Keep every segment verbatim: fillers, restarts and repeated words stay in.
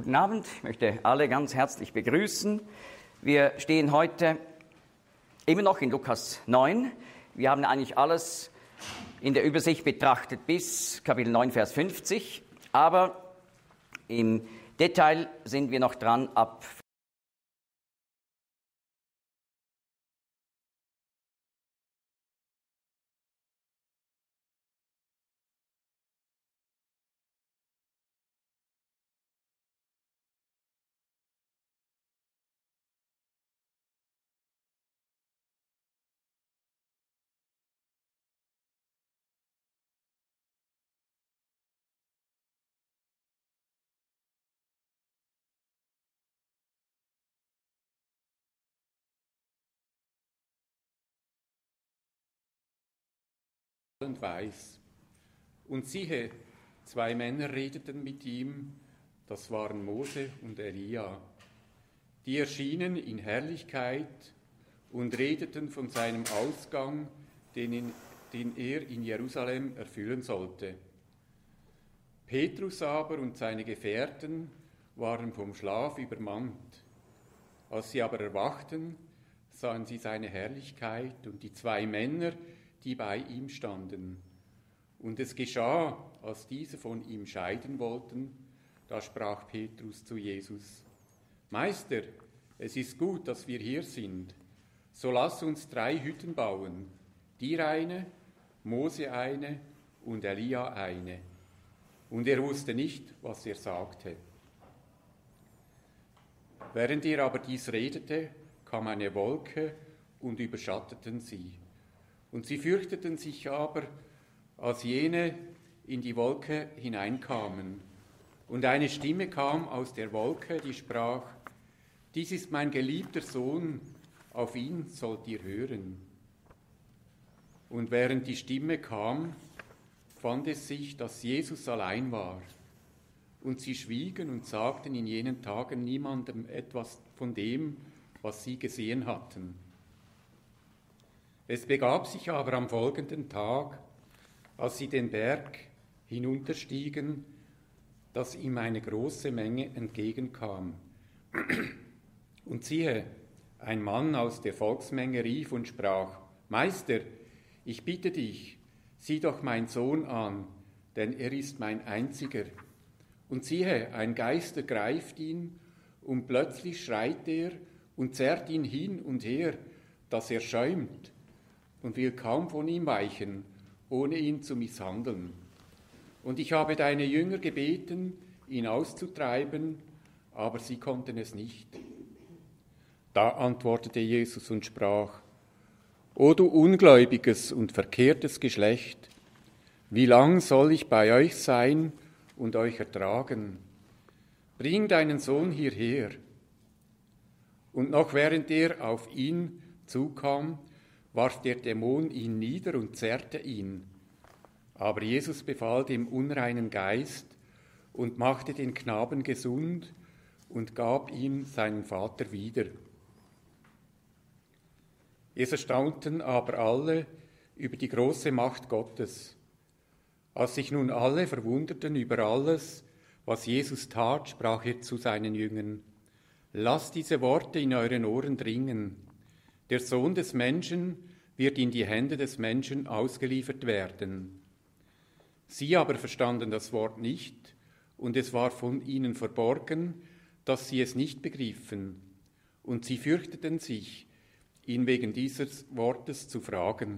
Guten Abend, ich möchte alle ganz herzlich begrüßen. Wir stehen heute immer noch in Lukas neun. Wir haben eigentlich alles in der Übersicht betrachtet bis Kapitel neun, Vers fünfzig. Aber im Detail sind wir noch dran ab und weiß. Und siehe, zwei Männer redeten mit ihm, das waren Mose und Elia. Die erschienen in Herrlichkeit und redeten von seinem Ausgang, den, in, den er in Jerusalem erfüllen sollte. Petrus aber und seine Gefährten waren vom Schlaf übermannt. Als sie aber erwachten, sahen sie seine Herrlichkeit und die zwei Männer, die bei ihm standen. Und es geschah, als diese von ihm scheiden wollten, da sprach Petrus zu Jesus: Meister, es ist gut, dass wir hier sind. So lass uns drei Hütten bauen, dir eine, Mose eine und Elia eine. Und er wusste nicht, was er sagte. Während er aber dies redete, kam eine Wolke und überschatteten sie. Und sie fürchteten sich aber, als jene in die Wolke hineinkamen. Und eine Stimme kam aus der Wolke, die sprach: Dies ist mein geliebter Sohn, auf ihn sollt ihr hören. Und während die Stimme kam, fand es sich, dass Jesus allein war. Und sie schwiegen und sagten in jenen Tagen niemandem etwas von dem, was sie gesehen hatten. Es begab sich aber am folgenden Tag, als sie den Berg hinunterstiegen, dass ihm eine große Menge entgegenkam. Und siehe, ein Mann aus der Volksmenge rief und sprach: Meister, ich bitte dich, sieh doch meinen Sohn an, denn er ist mein einziger. Und siehe, ein Geist ergreift ihn, und plötzlich schreit er und zerrt ihn hin und her, dass er schäumt, und will kaum von ihm weichen, ohne ihn zu misshandeln. Und ich habe deine Jünger gebeten, ihn auszutreiben, aber sie konnten es nicht. Da antwortete Jesus und sprach: O du ungläubiges und verkehrtes Geschlecht, wie lang soll ich bei euch sein und euch ertragen? Bring deinen Sohn hierher. Und noch während er auf ihn zukam, warf der Dämon ihn nieder und zerrte ihn. Aber Jesus befahl dem unreinen Geist und machte den Knaben gesund und gab ihm seinen Vater wieder. Es erstaunten aber alle über die große Macht Gottes. Als sich nun alle verwunderten über alles, was Jesus tat, sprach er zu seinen Jüngern: Lasst diese Worte in euren Ohren dringen. Der Sohn des Menschen wird in die Hände des Menschen ausgeliefert werden. Sie aber verstanden das Wort nicht, und es war von ihnen verborgen, dass sie es nicht begriffen. Und sie fürchteten sich, ihn wegen dieses Wortes zu fragen.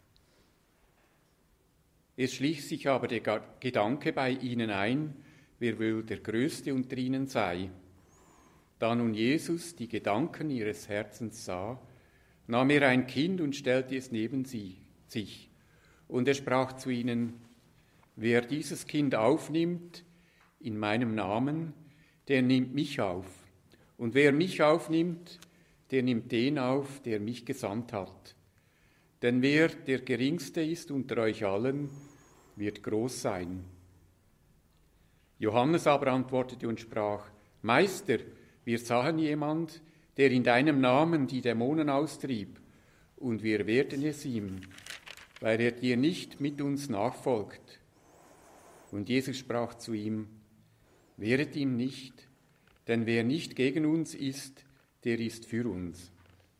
Es schlich sich aber der Gedanke bei ihnen ein, wer wohl der Größte unter ihnen sei. Da nun Jesus die Gedanken ihres Herzens sah, nahm er ein Kind und stellte es neben sie, sich. Und er sprach zu ihnen: Wer dieses Kind aufnimmt in meinem Namen, der nimmt mich auf. Und wer mich aufnimmt, der nimmt den auf, der mich gesandt hat. Denn wer der Geringste ist unter euch allen, wird groß sein. Johannes aber antwortete und sprach: Meister, wir sahen jemand, der in deinem Namen die Dämonen austrieb, und wir wehrten es ihm, weil er dir nicht mit uns nachfolgt. Und Jesus sprach zu ihm: Wehret ihm nicht, Denn wer nicht gegen uns ist, der ist für uns.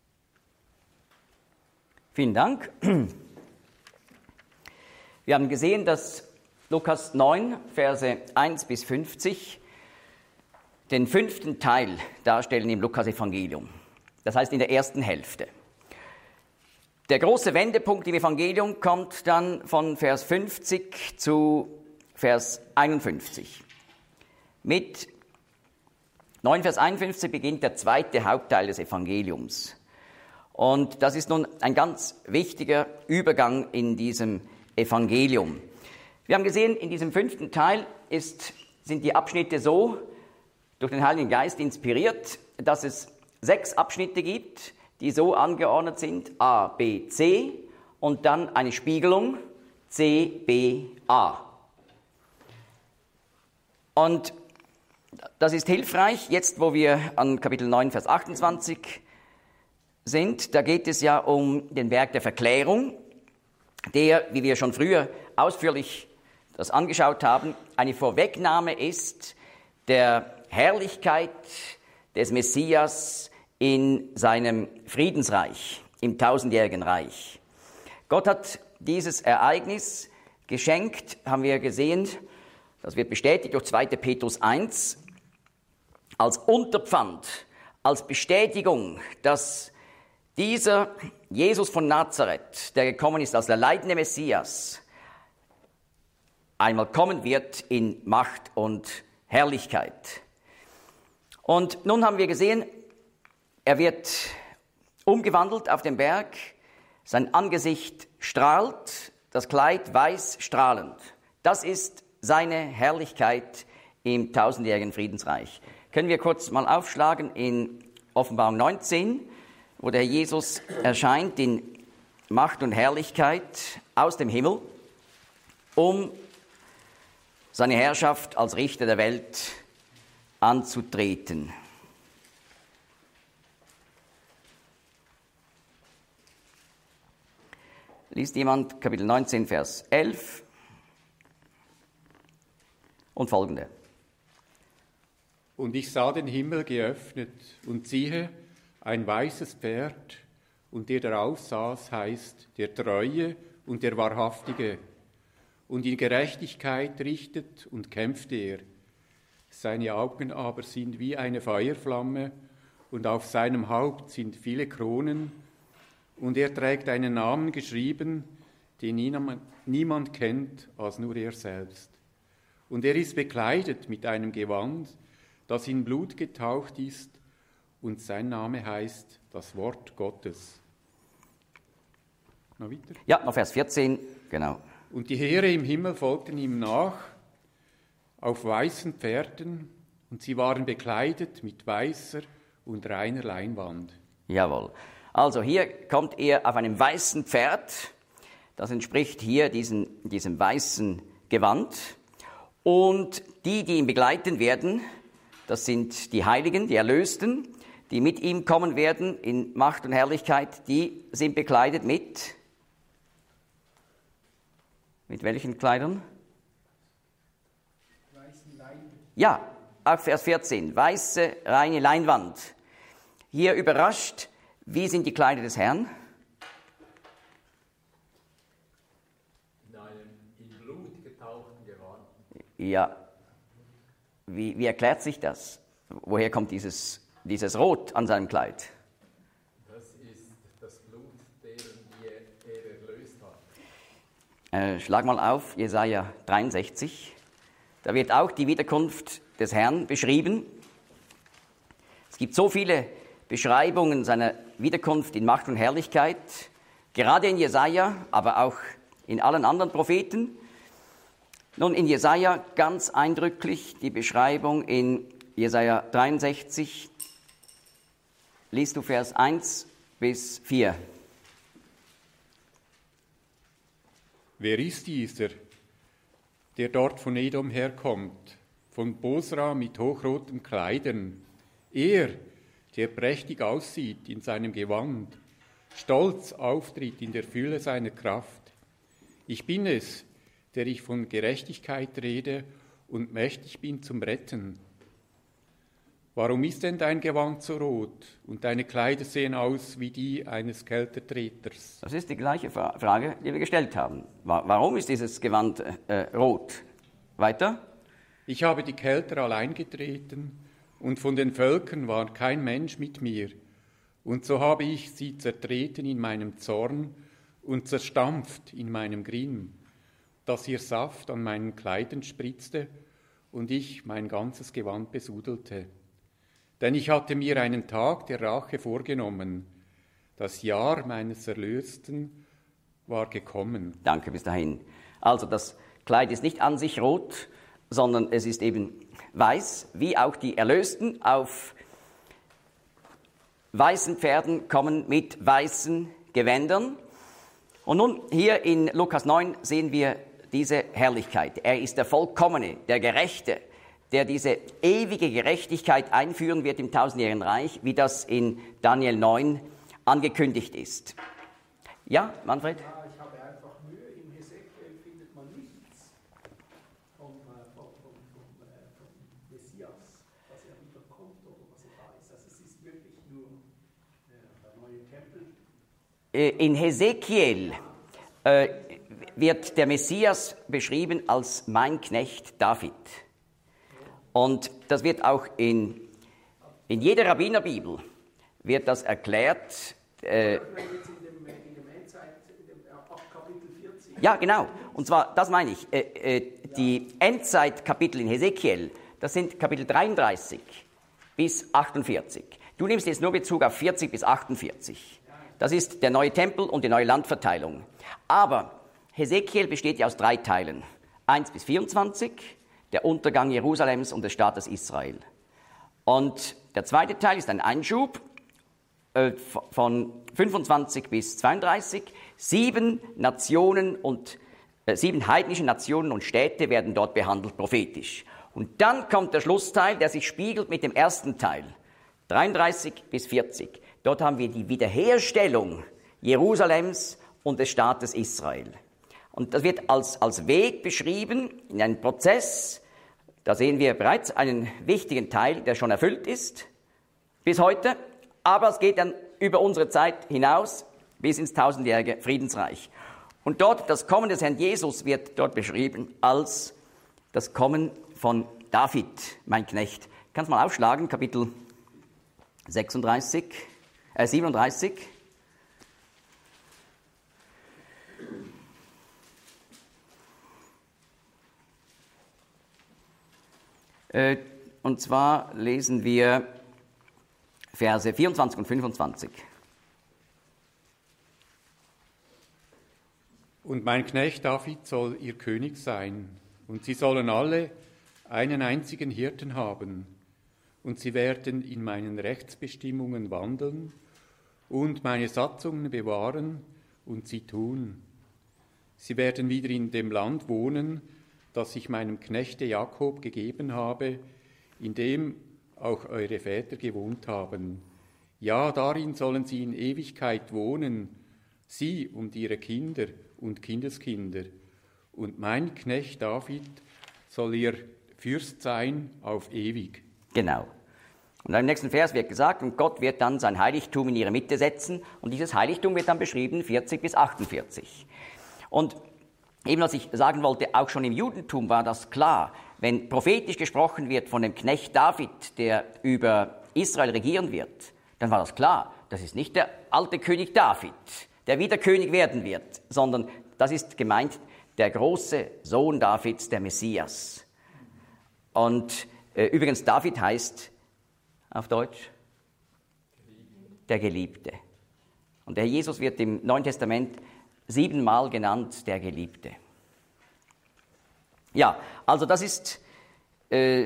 Vielen Dank. Wir haben gesehen, dass Lukas neun, Verse eins bis fünfzig den fünften Teil darstellen im Lukas-Evangelium. Das heißt in der ersten Hälfte. Der große Wendepunkt im Evangelium kommt dann von Vers fünfzig zu Vers einundfünfzig. Mit neun, Vers einundfünfzig beginnt der zweite Hauptteil des Evangeliums. Und das ist nun ein ganz wichtiger Übergang in diesem Evangelium. Wir haben gesehen, in diesem fünften Teil ist, sind die Abschnitte so durch den Heiligen Geist inspiriert, dass es sechs Abschnitte gibt, die so angeordnet sind, A, B, C, und dann eine Spiegelung, C, B, A. Und das ist hilfreich, jetzt wo wir an Kapitel neun, Vers achtundzwanzig sind. Da geht es ja um den Berg der Verklärung, der, wie wir schon früher ausführlich das angeschaut haben, eine Vorwegnahme ist der Herrlichkeit des Messias in seinem Friedensreich, im tausendjährigen Reich. Gott hat dieses Ereignis geschenkt, haben wir gesehen, das wird bestätigt durch zweiter Petrus eins, als Unterpfand, als Bestätigung, dass dieser Jesus von Nazareth, der gekommen ist als der leidende Messias, einmal kommen wird in Macht und Herrlichkeit. Und nun haben wir gesehen, er wird umgewandelt auf dem Berg, sein Angesicht strahlt, das Kleid weiß strahlend. Das ist seine Herrlichkeit im tausendjährigen Friedensreich. Können wir kurz mal aufschlagen in Offenbarung neunzehn, wo der Herr Jesus erscheint in Macht und Herrlichkeit aus dem Himmel, um seine Herrschaft als Richter der Welt anzutreten. Liest jemand Kapitel neunzehn, Vers elf und folgende. Und ich sah den Himmel geöffnet, und siehe, ein weißes Pferd, und der darauf saß, heißt der Treue und der Wahrhaftige. Und in Gerechtigkeit richtet und kämpft er. Seine Augen aber sind wie eine Feuerflamme, und auf seinem Haupt sind viele Kronen, und er trägt einen Namen geschrieben, den niemand, niemand kennt, als nur er selbst. Und er ist bekleidet mit einem Gewand, das in Blut getaucht ist, und sein Name heißt das Wort Gottes. Noch weiter? Ja, noch Vers vierzehn, genau. Und die Heere im Himmel folgten ihm nach, auf weißen Pferden, und sie waren bekleidet mit weißer und reiner Leinwand. Jawohl. Also hier kommt er auf einem weißen Pferd, das entspricht hier diesen, diesem weißen Gewand. Und die, die ihn begleiten werden, das sind die Heiligen, die Erlösten, die mit ihm kommen werden in Macht und Herrlichkeit, die sind bekleidet mit, mit welchen Kleidern? Weißen Lein. Ja, auf Vers vierzehn, weiße, reine Leinwand. Hier überrascht, wie sind die Kleider des Herrn? In einem in Blut getauchten Gewand. Ja, wie, wie erklärt sich das? Woher kommt dieses, dieses Rot an seinem Kleid? Das ist das Blut, deren er, er erlöst hat. Äh, schlag mal auf, Jesaja dreiundsechzig. Da wird auch die Wiederkunft des Herrn beschrieben. Es gibt so viele Beschreibungen seiner Wiederkunft in Macht und Herrlichkeit, gerade in Jesaja, aber auch in allen anderen Propheten. Nun, in Jesaja ganz eindrücklich die Beschreibung in Jesaja dreiundsechzig. Liest du Vers eins bis vier. Wer ist dieser, der dort von Edom herkommt, von Bosra mit hochroten Kleidern? Er, der prächtig aussieht in seinem Gewand, stolz auftritt in der Fülle seiner Kraft. Ich bin es, der ich von Gerechtigkeit rede und mächtig bin zum Retten. warum ist denn dein Gewand so rot und deine Kleider sehen aus wie die eines Keltertreters? Das ist die gleiche Fra- Frage, die wir gestellt haben. Wa- Warum ist dieses Gewand äh, rot? Weiter? Ich habe die Kelter allein getreten, und von den Völkern war kein Mensch mit mir. Und so habe ich sie zertreten in meinem Zorn und zerstampft in meinem Grimm, dass ihr Saft an meinen Kleidern spritzte und ich mein ganzes Gewand besudelte. Denn ich hatte mir einen Tag der Rache vorgenommen. Das Jahr meines Erlösten war gekommen. Danke, bis dahin. Also das Kleid ist nicht an sich rot, sondern es ist eben weiß, wie auch die Erlösten auf weißen Pferden kommen mit weißen Gewändern. Und nun hier in Lukas neun sehen wir diese Herrlichkeit. Er ist der Vollkommene, der Gerechte, der diese ewige Gerechtigkeit einführen wird im tausendjährigen Reich, wie das in Daniel neun angekündigt ist. Ja, Manfred? Ja, ich habe einfach Mühe. Im Hesekiel findet man nichts vom, äh, vom, vom, vom, äh, vom Messias, dass er wiederkommt oder was er da ist. Also es ist wirklich nur äh, der neue Tempel. In Hesekiel äh, wird der Messias beschrieben als mein Knecht David. Und das wird auch in, in jeder Rabbinerbibel wird das erklärt. Äh, Jetzt in dem, in dem Endzeit, in dem, äh, ab Kapitel vierzig. ja, genau. Und zwar, das meine ich, äh, äh, die Endzeit-Kapitel in Hesekiel, das sind Kapitel dreiunddreißig bis achtundvierzig. Du nimmst jetzt nur Bezug auf vierzig bis achtundvierzig. Das ist der neue Tempel und die neue Landverteilung. Aber Hesekiel besteht ja aus drei Teilen. eins bis vierundzwanzig, der Untergang Jerusalems und des Staates Israel. Und der zweite Teil ist ein Einschub äh, von fünfundzwanzig bis zweiunddreißig. Sieben Nationen und äh, sieben heidnische Nationen und Städte werden dort behandelt prophetisch. Und dann kommt der Schlussteil, der sich spiegelt mit dem ersten Teil, dreiunddreißig bis vierzig. Dort haben wir die Wiederherstellung Jerusalems und des Staates Israel. Und das wird als, als Weg beschrieben in einem Prozess. Da sehen wir bereits einen wichtigen Teil, der schon erfüllt ist bis heute. Aber es geht dann über unsere Zeit hinaus bis ins tausendjährige Friedensreich. Und dort, das Kommen des Herrn Jesus wird dort beschrieben als das Kommen von David, mein Knecht. Kannst du mal aufschlagen, Kapitel sechsunddreißig, äh, siebenunddreißig. Äh, und zwar lesen wir Verse vierundzwanzig und fünfundzwanzig. Und mein Knecht David soll ihr König sein, und sie sollen alle einen einzigen Hirten haben, und sie werden in meinen Rechtsbestimmungen wandeln und meine Satzungen bewahren und sie tun. Sie werden wieder in dem Land wohnen, das ich meinem Knechte Jakob gegeben habe, in dem auch eure Väter gewohnt haben. Ja, darin sollen sie in Ewigkeit wohnen, sie und ihre Kinder und Kindeskinder. Und mein Knecht David soll ihr Fürst sein auf ewig. Genau. Und im nächsten Vers wird gesagt, und Gott wird dann sein Heiligtum in ihre Mitte setzen, und dieses Heiligtum wird dann beschrieben, vierzig bis achtundvierzig. Und eben was ich sagen wollte, auch schon im Judentum war das klar, wenn prophetisch gesprochen wird von dem Knecht David, der über Israel regieren wird, dann war das klar, das ist nicht der alte König David, der wieder König werden wird, sondern das ist gemeint der große Sohn Davids, der Messias. Und äh, übrigens, David heißt auf Deutsch der Geliebte. Und der Jesus wird im Neuen Testament siebenmal genannt, der Geliebte. Ja, also das ist äh,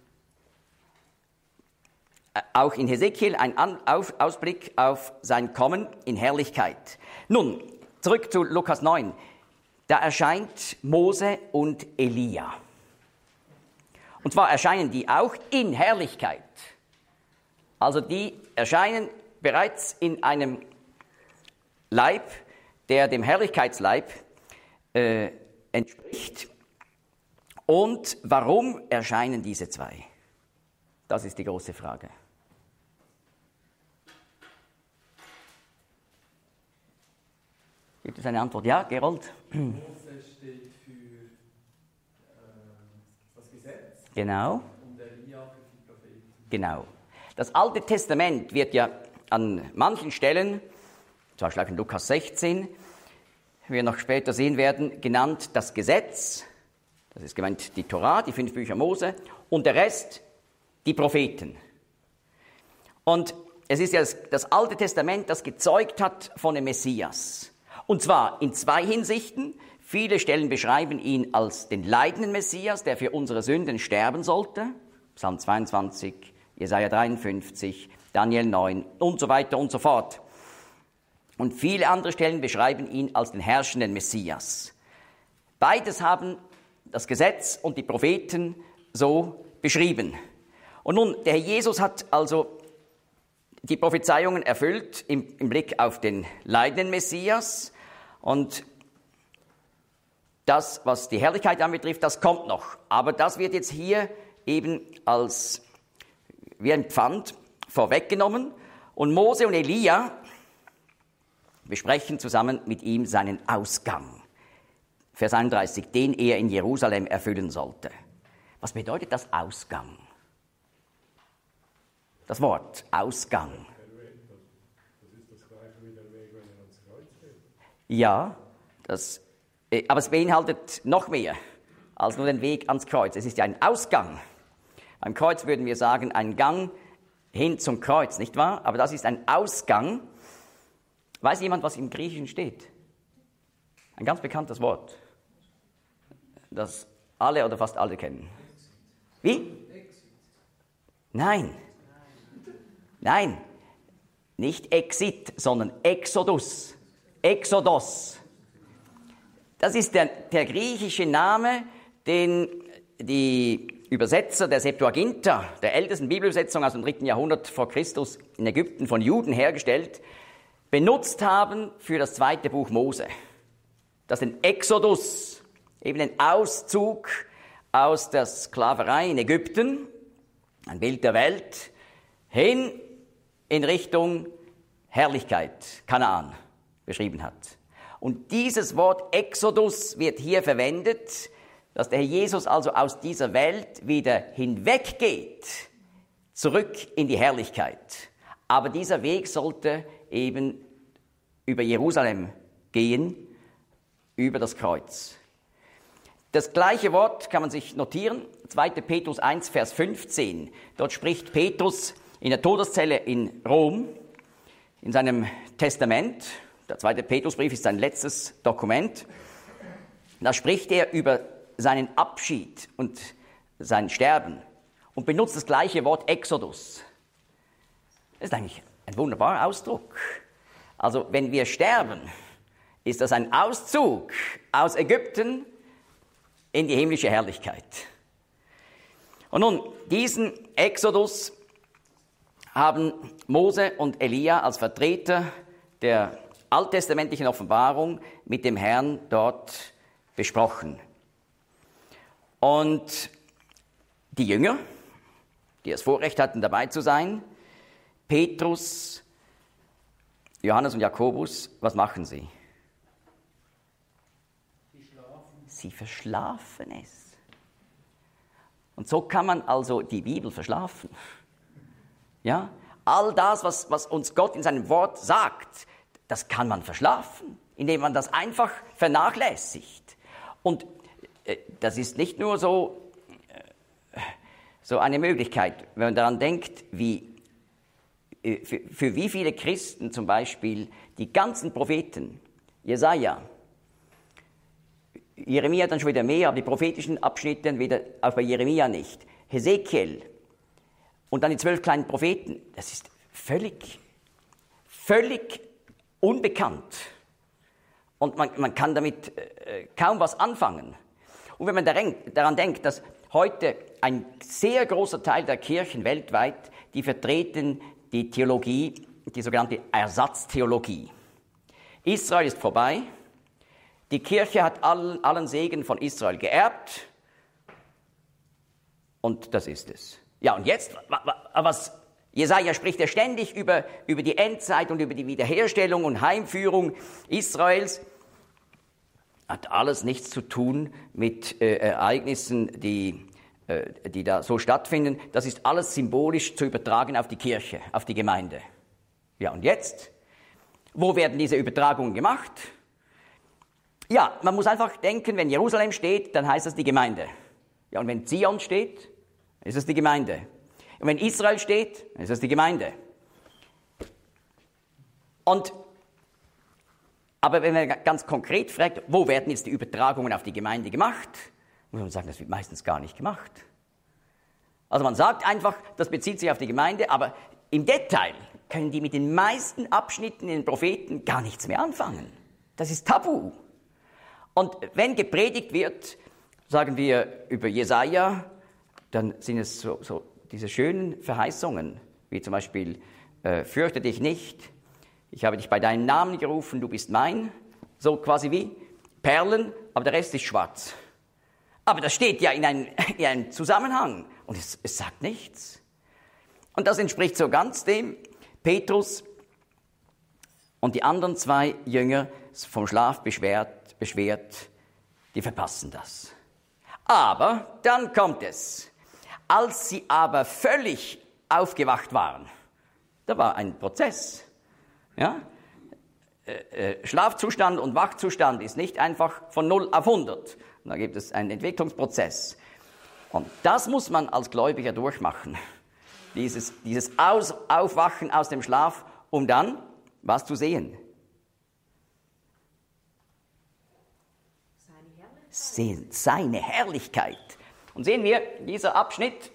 auch in Hesekiel ein An- auf, Ausblick auf sein Kommen in Herrlichkeit. Nun, zurück zu Lukas neun. Da erscheint Mose und Elia. Und zwar erscheinen die auch in Herrlichkeit. Also die erscheinen bereits in einem Leib, der dem Herrlichkeitsleib äh, entspricht. Und warum erscheinen diese zwei? Das ist die große Frage. Gibt es eine Antwort? Ja, Gerold? Mose steht für äh, das Gesetz. Genau. Und Elia für die Propheten. Genau. Das Alte Testament wird ja an manchen Stellen, zum Beispiel auch in Lukas sechzehn, wie wir noch später sehen werden, genannt das Gesetz. Das ist gemeint die Torah, die fünf Bücher Mose, und der Rest die Propheten. Und es ist ja das, das Alte Testament, das gezeugt hat von dem Messias. Und zwar in zwei Hinsichten. Viele Stellen beschreiben ihn als den leidenden Messias, der für unsere Sünden sterben sollte. Psalm zweiundzwanzig, Jesaja dreiundfünfzig, Daniel neun und so weiter und so fort. Und viele andere Stellen beschreiben ihn als den herrschenden Messias. Beides haben das Gesetz und die Propheten so beschrieben. Und nun, der Herr Jesus hat also die Prophezeiungen erfüllt im, im Blick auf den leidenden Messias. Und das, was die Herrlichkeit anbetrifft, das kommt noch. Aber das wird jetzt hier eben als wie ein Pfand vorweggenommen. Und Mose und Elia besprechen zusammen mit ihm seinen Ausgang. Vers einunddreißig, den er in Jerusalem erfüllen sollte. Was bedeutet das Ausgang? Das Wort Ausgang. Das ist das Gleiche wie der Weg, wenn er ans Kreuz geht. Ja, das, aber es beinhaltet noch mehr als nur den Weg ans Kreuz. Es ist ja ein Ausgang. Am Kreuz würden wir sagen, ein Gang hin zum Kreuz, nicht wahr? Aber das ist ein Ausgang. Weiß jemand, was im Griechischen steht? Ein ganz bekanntes Wort, das alle oder fast alle kennen. Wie? Nein. Nein. Nicht Exit, sondern Exodus. Exodos. Das ist der, der griechische Name, den die Übersetzer der Septuaginta, der ältesten Bibelübersetzung aus dem dritten Jahrhundert vor Christus in Ägypten von Juden hergestellt, benutzt haben für das zweite Buch Mose. Das ist ein Exodus, eben ein Auszug aus der Sklaverei in Ägypten, ein Bild der Welt, hin in Richtung Herrlichkeit, Kanaan, beschrieben hat. Und dieses Wort Exodus wird hier verwendet, dass der Herr Jesus also aus dieser Welt wieder hinweggeht, zurück in die Herrlichkeit. Aber dieser Weg sollte eben über Jerusalem gehen, über das Kreuz. Das gleiche Wort kann man sich notieren, zweiter Petrus eins, Vers fünfzehn. Dort spricht Petrus in der Todeszelle in Rom, in seinem Testament. Der zweite Petrusbrief ist sein letztes Dokument. Da spricht er über seinen Abschied und sein Sterben und benutzt das gleiche Wort Exodus. Das ist eigentlich ein wunderbarer Ausdruck. Also wenn wir sterben, ist das ein Auszug aus Ägypten in die himmlische Herrlichkeit. Und nun, diesen Exodus haben Mose und Elia als Vertreter der alttestamentlichen Offenbarung mit dem Herrn dort besprochen. Und die Jünger, die das Vorrecht hatten, dabei zu sein, Petrus, Johannes und Jakobus, was machen sie? Sie schlafen. Sie verschlafen es. Und so kann man also die Bibel verschlafen. Ja? All das, was, was uns Gott in seinem Wort sagt, das kann man verschlafen, indem man das einfach vernachlässigt. Und äh, das ist nicht nur so, äh, so eine Möglichkeit, wenn man daran denkt, wie, äh, für, für wie viele Christen zum Beispiel die ganzen Propheten, Jesaja, Jeremia dann schon wieder mehr, aber die prophetischen Abschnitte wieder, auch bei Jeremia nicht, Hesekiel und dann die zwölf kleinen Propheten, das ist völlig, völlig unbekannt. Und man, man kann damit äh, kaum was anfangen. Und wenn man daran, daran denkt, dass heute ein sehr großer Teil der Kirchen weltweit, die vertreten die Theologie, die sogenannte Ersatztheologie. Israel ist vorbei. Die Kirche hat allen, allen Segen von Israel geerbt. Und das ist es. Ja, und jetzt, was, Jesaja spricht ja ständig über, über die Endzeit und über die Wiederherstellung und Heimführung Israels. Hat alles nichts zu tun mit äh, Ereignissen, die, äh, die da so stattfinden. Das ist alles symbolisch zu übertragen auf die Kirche, auf die Gemeinde. Ja, und jetzt? Wo werden diese Übertragungen gemacht? Ja, man muss einfach denken, wenn Jerusalem steht, dann heißt das die Gemeinde. Ja, und wenn Zion steht, ist es die Gemeinde. Und wenn Israel steht, dann ist es die Gemeinde. Und Aber wenn man ganz konkret fragt, wo werden jetzt die Übertragungen auf die Gemeinde gemacht, muss man sagen, das wird meistens gar nicht gemacht. Also man sagt einfach, das bezieht sich auf die Gemeinde, aber im Detail können die mit den meisten Abschnitten in den Propheten gar nichts mehr anfangen. Das ist tabu. Und wenn gepredigt wird, sagen wir über Jesaja, dann sind es so, so diese schönen Verheißungen, wie zum Beispiel, äh, fürchte dich nicht, ich habe dich bei deinem Namen gerufen, du bist mein. So quasi wie Perlen, aber der Rest ist schwarz. Aber das steht ja in einem, in einem Zusammenhang und es, es sagt nichts. Und das entspricht so ganz dem, Petrus und die anderen zwei Jünger vom Schlaf beschwert, beschwert, die verpassen das. Aber dann kommt es. Als sie aber völlig aufgewacht waren, da war ein Prozess. Ja? Äh, äh, Schlafzustand und Wachzustand ist nicht einfach von null auf hundert. Da gibt es einen Entwicklungsprozess. Und das muss man als Gläubiger durchmachen. Dieses, dieses aus, Aufwachen aus dem Schlaf, um dann was zu sehen. Seine Herrlichkeit. Sehen, seine Herrlichkeit. Und sehen wir, dieser Abschnitt,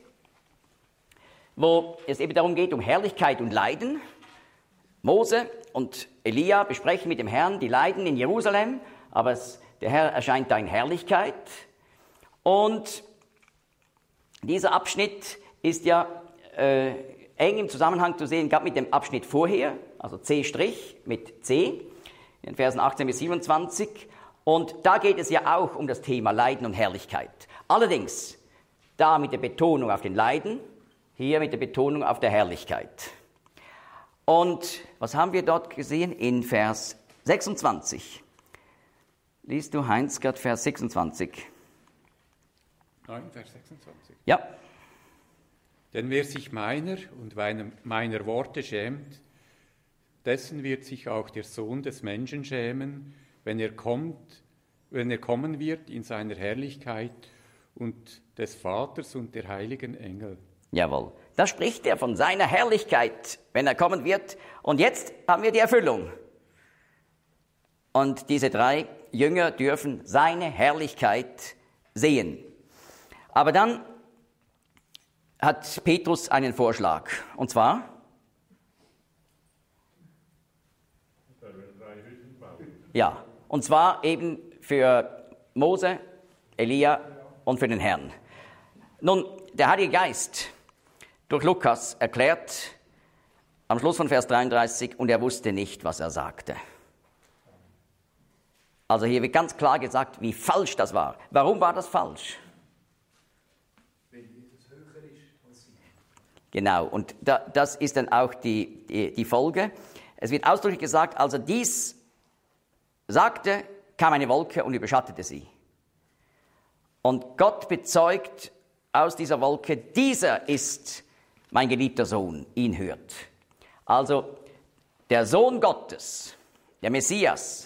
wo es eben darum geht, um Herrlichkeit und Leiden. Mose und Elia besprechen mit dem Herrn die Leiden in Jerusalem, aber es, der Herr erscheint da in Herrlichkeit. Und dieser Abschnitt ist ja äh, eng im Zusammenhang zu sehen, gerade mit dem Abschnitt vorher, also C' mit C, in Versen achtzehn bis siebenundzwanzig. Und da geht es ja auch um das Thema Leiden und Herrlichkeit. Allerdings da mit der Betonung auf den Leiden, hier mit der Betonung auf der Herrlichkeit. Und was haben wir dort gesehen? In Vers sechsundzwanzig. Liest du, Heinz, gerade Vers sechsundzwanzig? neun, Vers sechsundzwanzig. Ja. Denn wer sich meiner und meiner Worte schämt, dessen wird sich auch der Sohn des Menschen schämen, wenn er kommt, wenn er kommen wird in seiner Herrlichkeit und des Vaters und der heiligen Engel. Jawohl. Da spricht er von seiner Herrlichkeit, wenn er kommen wird. Und jetzt haben wir die Erfüllung. Und diese drei Jünger dürfen seine Herrlichkeit sehen. Aber dann hat Petrus einen Vorschlag. Und zwar? Ja, und zwar eben für Mose, Elia und für den Herrn. Nun, der Heilige Geist durch Lukas erklärt am Schluss von Vers dreiunddreißig, und er wusste nicht, was er sagte. Also hier wird ganz klar gesagt, wie falsch das war. Warum war das falsch? Wenn Jesus höher ist als sie. Genau, und da, das ist dann auch die, die, die Folge. Es wird ausdrücklich gesagt, als er dies sagte, kam eine Wolke und überschattete sie. Und Gott bezeugt aus dieser Wolke, dieser ist mein geliebter Sohn, ihn hört. Also der Sohn Gottes, der Messias,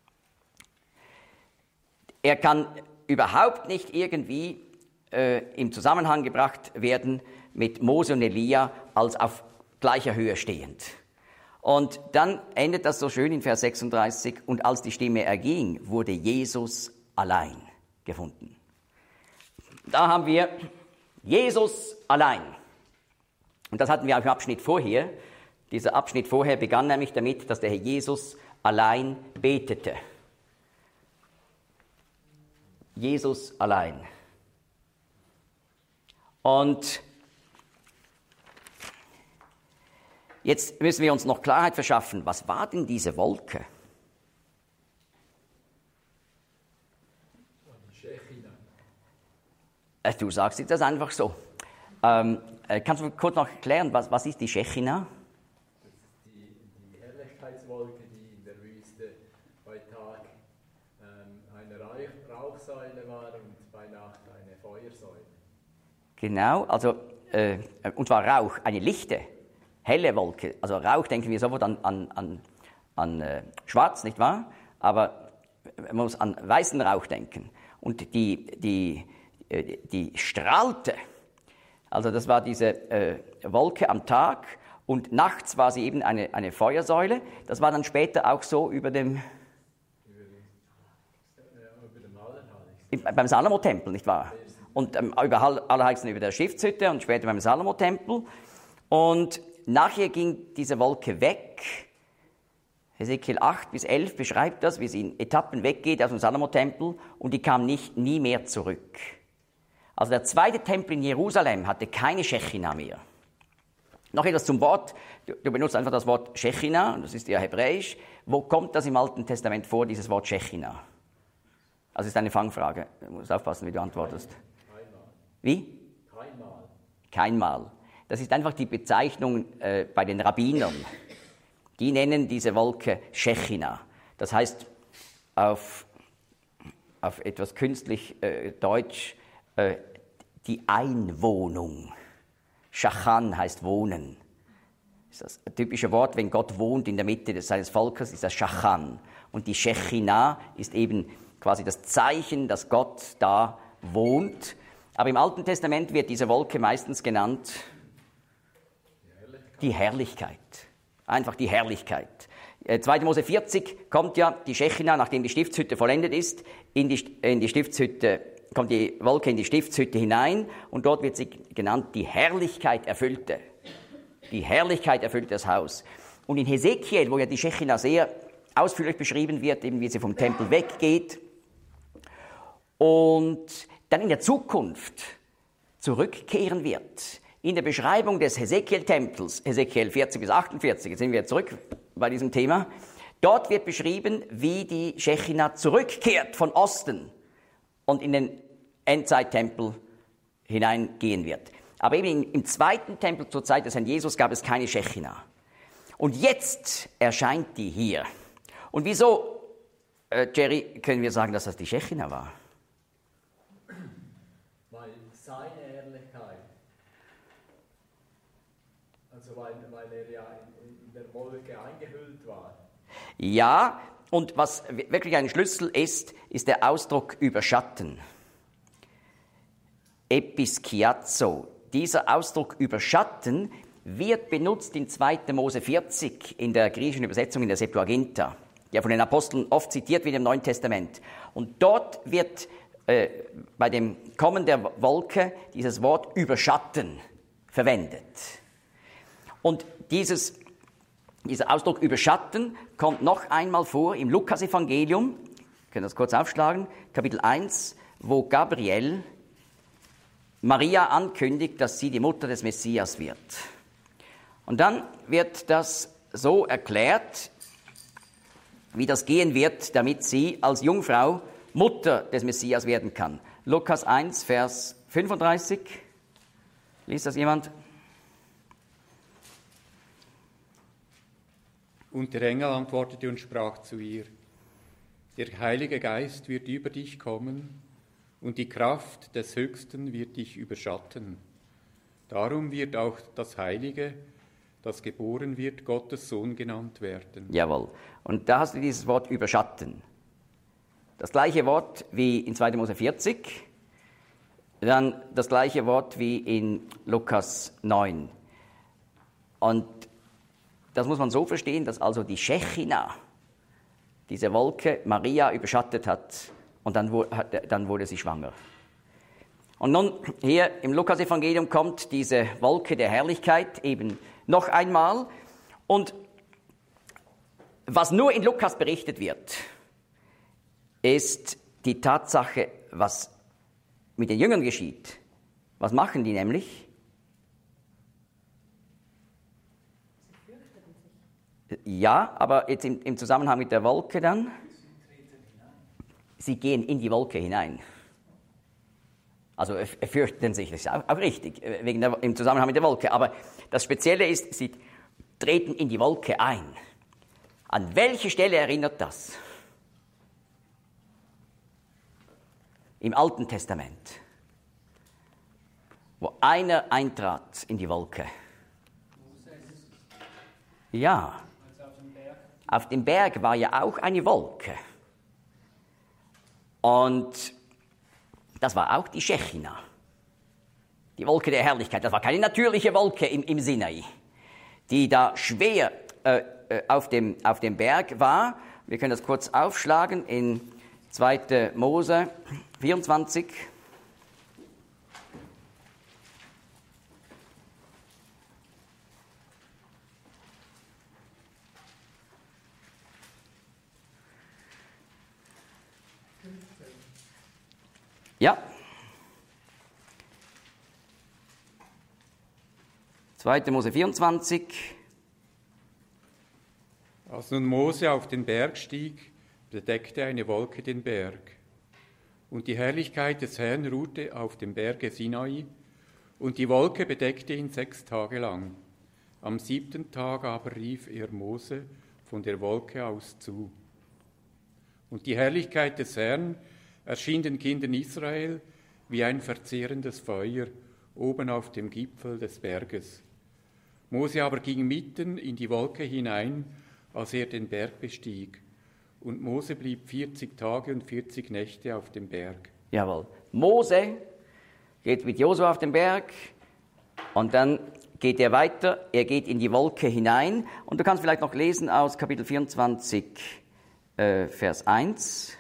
er kann überhaupt nicht irgendwie äh, im Zusammenhang gebracht werden mit Mose und Elia als auf gleicher Höhe stehend. Und dann endet das so schön in Vers sechsunddreißig, und als die Stimme erging, wurde Jesus allein gefunden. Da haben wir Jesus allein. Und das hatten wir auch im Abschnitt vorher. Dieser Abschnitt vorher begann nämlich damit, dass der Herr Jesus allein betete. Jesus allein. Und jetzt müssen wir uns noch Klarheit verschaffen, was war denn diese Wolke? Die Schechina. Du sagst jetzt das einfach so. Ähm, äh, kannst du kurz noch erklären, was, was ist die Shechina? Das ist die, die Herrlichkeitswolke, die in der Wüste bei Tag ähm, eine Rauch, Rauchsäule war und bei Nacht eine Feuersäule. Genau, also, äh, und zwar Rauch, eine lichte, helle Wolke. Also Rauch denken wir sofort an, an, an, an äh, Schwarz, nicht wahr? Aber man muss an weißen Rauch denken. Und die, die, äh, die strahlte. Also das war diese äh, Wolke am Tag und nachts war sie eben eine, eine Feuersäule. Das war dann später auch so über dem... Über dem Allerheiligsten. Beim Salomo-Tempel, nicht wahr? Und ähm, über Allerheiligsten über der Stiftshütte und später beim Salomo-Tempel. Und nachher ging diese Wolke weg. Hesekiel acht bis elf beschreibt das, wie sie in Etappen weggeht aus dem Salomo-Tempel und die kam nicht, nie mehr zurück. Also der zweite Tempel in Jerusalem hatte keine Shechina mehr. Noch etwas zum Wort. Du, du benutzt einfach das Wort Shechina, das ist ja hebräisch. Wo kommt das im Alten Testament vor, dieses Wort Shechina? Also das ist eine Fangfrage. Du musst aufpassen, wie du antwortest. Keinmal. Wie? Keinmal. Keinmal. Das ist einfach die Bezeichnung äh, bei den Rabbinern. Die nennen diese Wolke Shechina. Das heißt auf, auf etwas künstlich äh, Deutsch äh, die Einwohnung. Shachan heißt wohnen. Das ist das typische Wort, wenn Gott wohnt in der Mitte des, seines Volkes, ist das Shachan. Und die Shechina ist eben quasi das Zeichen, dass Gott da wohnt. Aber im Alten Testament wird diese Wolke meistens genannt die Herrlichkeit. Einfach die Herrlichkeit. zweiter Mose vierzig kommt ja die Shechina, nachdem die Stiftshütte vollendet ist, in die, in die Stiftshütte, kommt die Wolke in die Stiftshütte hinein und dort wird sie genannt die Herrlichkeit erfüllte. Die Herrlichkeit erfüllte das Haus. Und in Hesekiel, wo ja die Shechina sehr ausführlich beschrieben wird, eben wie sie vom Tempel weggeht und dann in der Zukunft zurückkehren wird. In der Beschreibung des Hesekiel-Tempels, Hesekiel vierzig bis achtundvierzig, jetzt sind wir zurück bei diesem Thema, dort wird beschrieben, wie die Shechina zurückkehrt von Osten und in den Endzeittempel hineingehen wird. Aber eben im zweiten Tempel zur Zeit des Herrn Jesus gab es keine Shechina. Und jetzt erscheint die hier. Und wieso, äh, Jerry, können wir sagen, dass das die Shechina war? Weil seine Ehrlichkeit, also weil, weil er ja in, in der Wolke eingehüllt war. Ja, und was wirklich ein Schlüssel ist, ist der Ausdruck überschatten. Episkiazo. Dieser Ausdruck überschatten wird benutzt in zweiter Mose vierzig in der griechischen Übersetzung in der Septuaginta, der von den Aposteln oft zitiert wird im Neuen Testament. Und dort wird äh, bei dem Kommen der Wolke dieses Wort überschatten verwendet. Und dieses, dieser Ausdruck überschatten kommt noch einmal vor im Lukas-Evangelium, wir können das kurz aufschlagen, Kapitel eins, wo Gabriel Maria ankündigt, dass sie die Mutter des Messias wird. Und dann wird das so erklärt, wie das gehen wird, damit sie als Jungfrau Mutter des Messias werden kann. Lukas eins, Vers fünfunddreißig. Liest das jemand? Und der Engel antwortete und sprach zu ihr: Der Heilige Geist wird über dich kommen, und die Kraft des Höchsten wird dich überschatten. Darum wird auch das Heilige, das geboren wird, Gottes Sohn genannt werden. Jawohl. Und da hast du dieses Wort überschatten. Das gleiche Wort wie in zweiter Mose vierzig, dann das gleiche Wort wie in Lukas neun. Und das muss man so verstehen, dass also die Shechina, diese Wolke, Maria überschattet hat. Und dann wurde, dann wurde sie schwanger. Und nun, hier im Lukas-Evangelium kommt diese Wolke der Herrlichkeit eben noch einmal. Und was nur in Lukas berichtet wird, ist die Tatsache, was mit den Jüngern geschieht. Was machen die nämlich? Ja, aber jetzt im, im Zusammenhang mit der Wolke dann? Sie gehen in die Wolke hinein. Also äh, fürchten sich, das ist auch, auch richtig, äh, wegen der, im Zusammenhang mit der Wolke. Aber das Spezielle ist, sie treten in die Wolke ein. An welche Stelle erinnert das? Im Alten Testament, wo einer eintrat in die Wolke. Ja, auf dem Berg war ja auch eine Wolke. Und das war auch die Schechina, die Wolke der Herrlichkeit. Das war keine natürliche Wolke im, im Sinai, die da schwer äh, auf, dem, auf dem Berg war. Wir können das kurz aufschlagen in zweiter Mose vierundzwanzig. Ja. zweiter Mose vierundzwanzig. Als nun Mose auf den Berg stieg, bedeckte eine Wolke den Berg. Und die Herrlichkeit des Herrn ruhte auf dem Berge Sinai, und die Wolke bedeckte ihn sechs Tage lang. Am siebten Tag aber rief er Mose von der Wolke aus zu. Und die Herrlichkeit des Herrn erschien den Kindern Israel wie ein verzehrendes Feuer oben auf dem Gipfel des Berges. Mose aber ging mitten in die Wolke hinein, als er den Berg bestieg. Und Mose blieb vierzig Tage und vierzig Nächte auf dem Berg. Jawohl. Mose geht mit Josua auf den Berg und dann geht er weiter, er geht in die Wolke hinein. Und du kannst vielleicht noch lesen aus Kapitel vierundzwanzig, äh, Vers eins.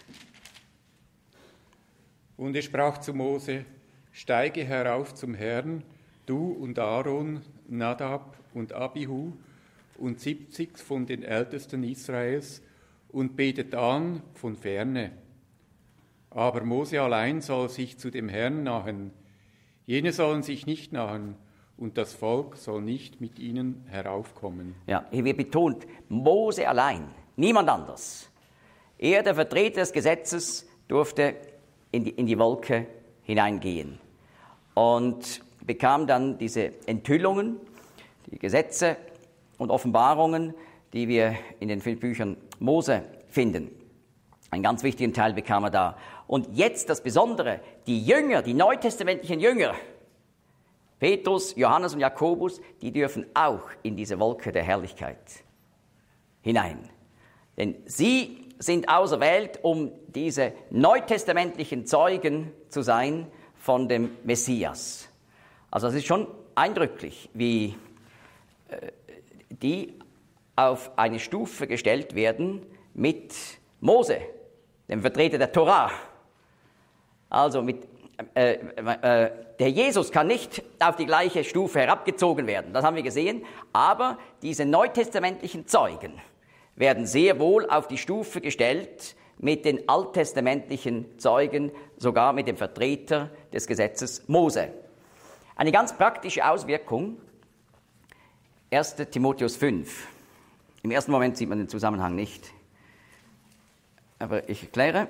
Und er sprach zu Mose, steige herauf zum Herrn, du und Aaron, Nadab und Abihu und siebzig von den Ältesten Israels, und betet an von ferne. Aber Mose allein soll sich zu dem Herrn nahen. Jene sollen sich nicht nahen, und das Volk soll nicht mit ihnen heraufkommen. Ja, hier wird betont, Mose allein, niemand anders. Er, der Vertreter des Gesetzes, durfte in die, in die Wolke hineingehen und bekam dann diese Enthüllungen, die Gesetze und Offenbarungen, die wir in den fünf Büchern Mose finden. Einen ganz wichtigen Teil bekam er da. Und jetzt das Besondere, die Jünger, die neutestamentlichen Jünger, Petrus, Johannes und Jakobus, die dürfen auch in diese Wolke der Herrlichkeit hinein. Denn sie sind auserwählt, um diese neutestamentlichen Zeugen zu sein von dem Messias. Also es ist schon eindrücklich, wie äh, die auf eine Stufe gestellt werden mit Mose, dem Vertreter der Torah. Also mit, äh, äh, der Jesus kann nicht auf die gleiche Stufe herabgezogen werden, das haben wir gesehen, aber diese neutestamentlichen Zeugen werden sehr wohl auf die Stufe gestellt mit den alttestamentlichen Zeugen, sogar mit dem Vertreter des Gesetzes Mose. Eine ganz praktische Auswirkung, erster Timotheus fünf. Im ersten Moment sieht man den Zusammenhang nicht, aber ich erkläre.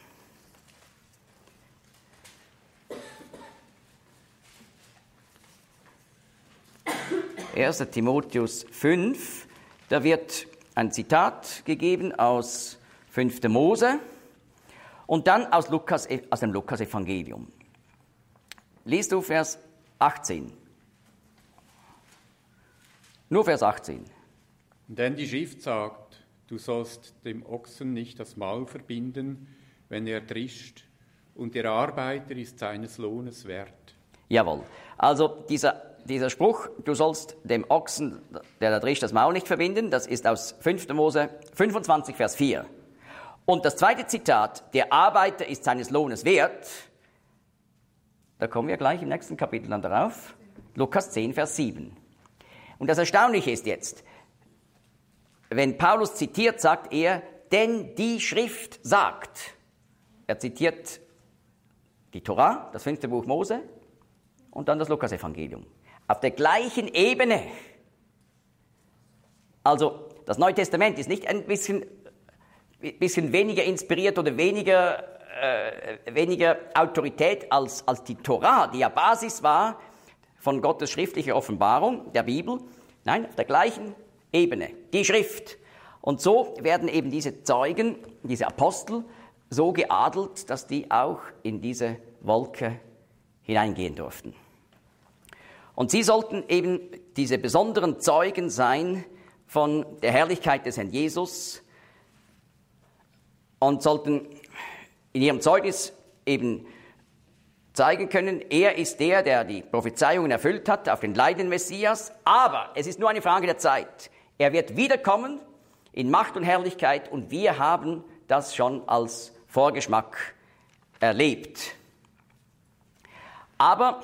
erster Timotheus fünf, da wird ein Zitat gegeben aus fünfter Mose und dann aus, Lukas, aus dem Lukas-Evangelium. Liest du Vers achtzehn. Nur Vers achtzehn. Denn die Schrift sagt, du sollst dem Ochsen nicht das Maul verbinden, wenn er drischt, und der Arbeiter ist seines Lohnes wert. Jawohl. Also dieser, dieser Spruch, du sollst dem Ochsen, der da drischt, das Maul nicht verbinden, das ist aus fünfter Mose fünfundzwanzig, Vers vier. Und das zweite Zitat, der Arbeiter ist seines Lohnes wert, da kommen wir gleich im nächsten Kapitel dann darauf, Lukas zehn, Vers sieben. Und das Erstaunliche ist jetzt, wenn Paulus zitiert, sagt er, denn die Schrift sagt. Er zitiert die Torah, das fünfte Buch Mose, und dann das Lukas-Evangelium. Auf der gleichen Ebene. Also das Neue Testament ist nicht ein bisschen, bisschen weniger inspiriert oder weniger äh, weniger Autorität als, als die Tora, die ja Basis war von Gottes schriftlicher Offenbarung, der Bibel. Nein, auf der gleichen Ebene, die Schrift. Und so werden eben diese Zeugen, diese Apostel, so geadelt, dass die auch in diese Wolke hineingehen durften. Und sie sollten eben diese besonderen Zeugen sein von der Herrlichkeit des Herrn Jesus und sollten in ihrem Zeugnis eben zeigen können, er ist der, der die Prophezeiungen erfüllt hat auf den leidenden Messias, aber es ist nur eine Frage der Zeit. Er wird wiederkommen in Macht und Herrlichkeit und wir haben das schon als Vorgeschmack erlebt. Aber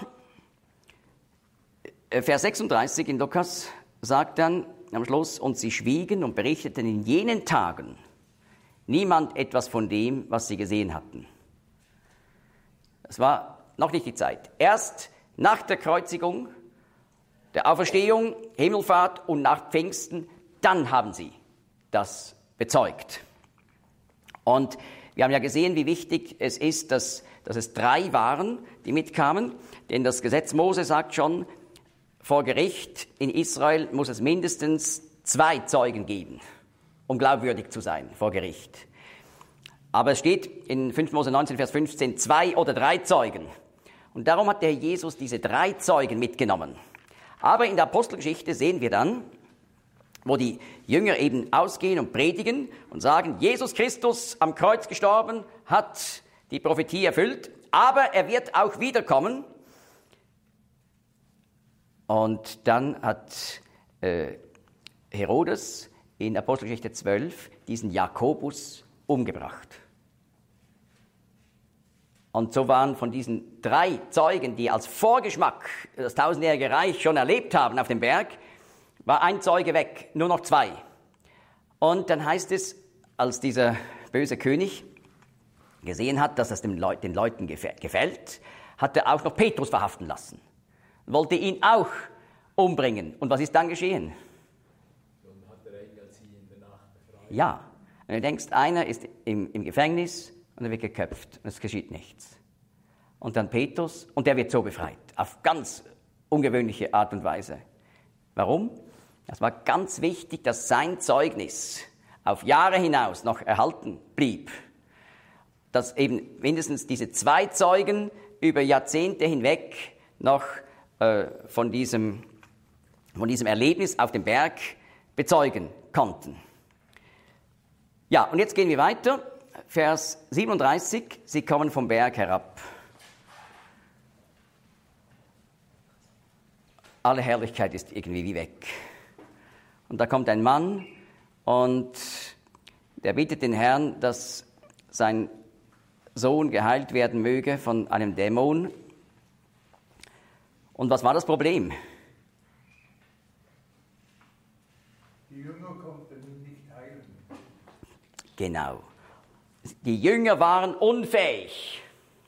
Vers sechsunddreißig in Lukas sagt dann am Schluss, und sie schwiegen und berichteten in jenen Tagen niemand etwas von dem, was sie gesehen hatten. Das war noch nicht die Zeit. Erst nach der Kreuzigung, der Auferstehung, Himmelfahrt und nach Pfingsten, dann haben sie das bezeugt. Und wir haben ja gesehen, wie wichtig es ist, dass, dass es drei waren, die mitkamen. Denn das Gesetz Mose sagt schon, vor Gericht in Israel muss es mindestens zwei Zeugen geben, um glaubwürdig zu sein vor Gericht. Aber es steht in fünfter Mose neunzehn, Vers fünfzehn, zwei oder drei Zeugen. Und darum hat der Herr Jesus diese drei Zeugen mitgenommen. Aber in der Apostelgeschichte sehen wir dann, wo die Jünger eben ausgehen und predigen und sagen, Jesus Christus am Kreuz gestorben, hat die Prophetie erfüllt, aber er wird auch wiederkommen. Und dann hat äh, Herodes in Apostelgeschichte zwölf diesen Jakobus umgebracht. Und so waren von diesen drei Zeugen, die als Vorgeschmack das tausendjährige Reich schon erlebt haben auf dem Berg, war ein Zeuge weg, nur noch zwei. Und dann heißt es, als dieser böse König gesehen hat, dass es den, Leu- den Leuten gefällt, hat er auch noch Petrus verhaften lassen. Wollte ihn auch umbringen. Und was ist dann geschehen? Dann hat der Engel sie in der Nacht befreit. Ja. Und du denkst, einer ist im, im Gefängnis und er wird geköpft und es geschieht nichts. Und dann Petrus und der wird so befreit. Auf ganz ungewöhnliche Art und Weise. Warum? Es war ganz wichtig, dass sein Zeugnis auf Jahre hinaus noch erhalten blieb. Dass eben mindestens diese zwei Zeugen über Jahrzehnte hinweg noch äh, von, diesem, von diesem Erlebnis auf dem Berg bezeugen konnten. Ja, und jetzt gehen wir weiter. Vers siebenunddreißig, sie kommen vom Berg herab. Alle Herrlichkeit ist irgendwie wie weg. Und da kommt ein Mann und der bittet den Herrn, dass sein Sohn geheilt werden möge von einem Dämon. Und was war das Problem? Die Jünger konnten ihn nicht heilen. Genau. Die Jünger waren unfähig.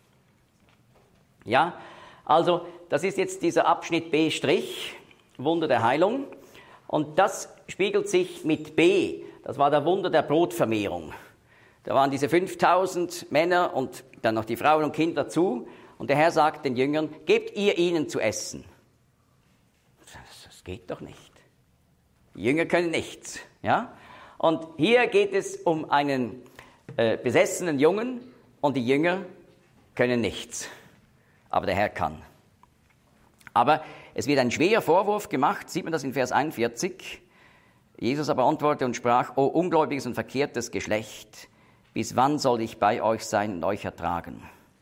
Ja, also das ist jetzt dieser Abschnitt B', Wunder der Heilung. Und das spiegelt sich mit B, das war der Wunder der Brotvermehrung. Da waren diese fünftausend Männer und dann noch die Frauen und Kinder dazu. Und der Herr sagt den Jüngern, gebt ihr ihnen zu essen. Das, das geht doch nicht. Die Jünger können nichts. Ja? Und hier geht es um einen äh, besessenen Jungen und die Jünger können nichts. Aber der Herr kann. Aber es wird ein schwerer Vorwurf gemacht, sieht man das in Vers einundvierzig. Jesus aber antwortete und sprach, O ungläubiges und verkehrtes Geschlecht, bis wann soll ich bei euch sein und euch ertragen?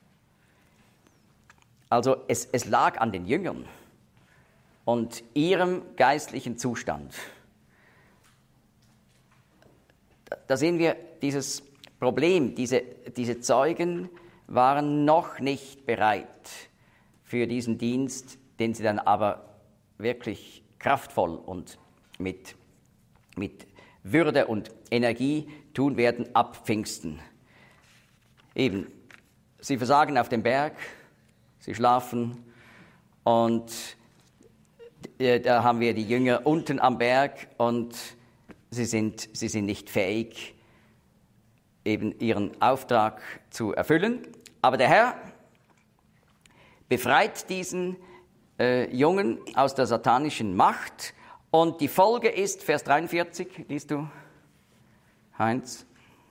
Also es, es lag an den Jüngern und ihrem geistlichen Zustand. Da, da sehen wir dieses Problem, diese, diese Zeugen waren noch nicht bereit für diesen Dienst, den sie dann aber wirklich kraftvoll und mit, mit Würde und Energie tun werden ab Pfingsten. Eben, sie versagen auf dem Berg, sie schlafen und äh, da haben wir die Jünger unten am Berg und sie sind, sie sind nicht fähig, eben ihren Auftrag zu erfüllen. Aber der Herr befreit diesen äh, Jungen aus der satanischen Macht. Und die Folge ist, Vers dreiundvierzig, liest du, Heinz?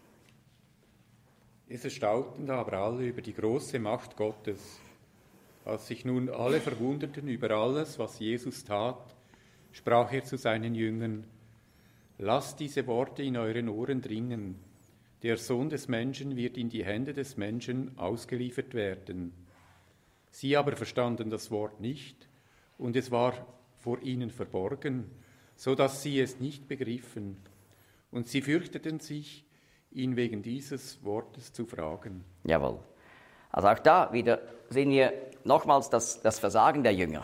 Es erstaunten aber alle über die große Macht Gottes. Als sich nun alle verwunderten über alles, was Jesus tat, sprach er zu seinen Jüngern: Lasst diese Worte in euren Ohren dringen. Der Sohn des Menschen wird in die Hände des Menschen ausgeliefert werden. Sie aber verstanden das Wort nicht, und es war vor ihnen verborgen, so dass sie es nicht begriffen. Und sie fürchteten sich, ihn wegen dieses Wortes zu fragen. Jawohl. Also auch da wieder sehen wir nochmals das, das Versagen der Jünger.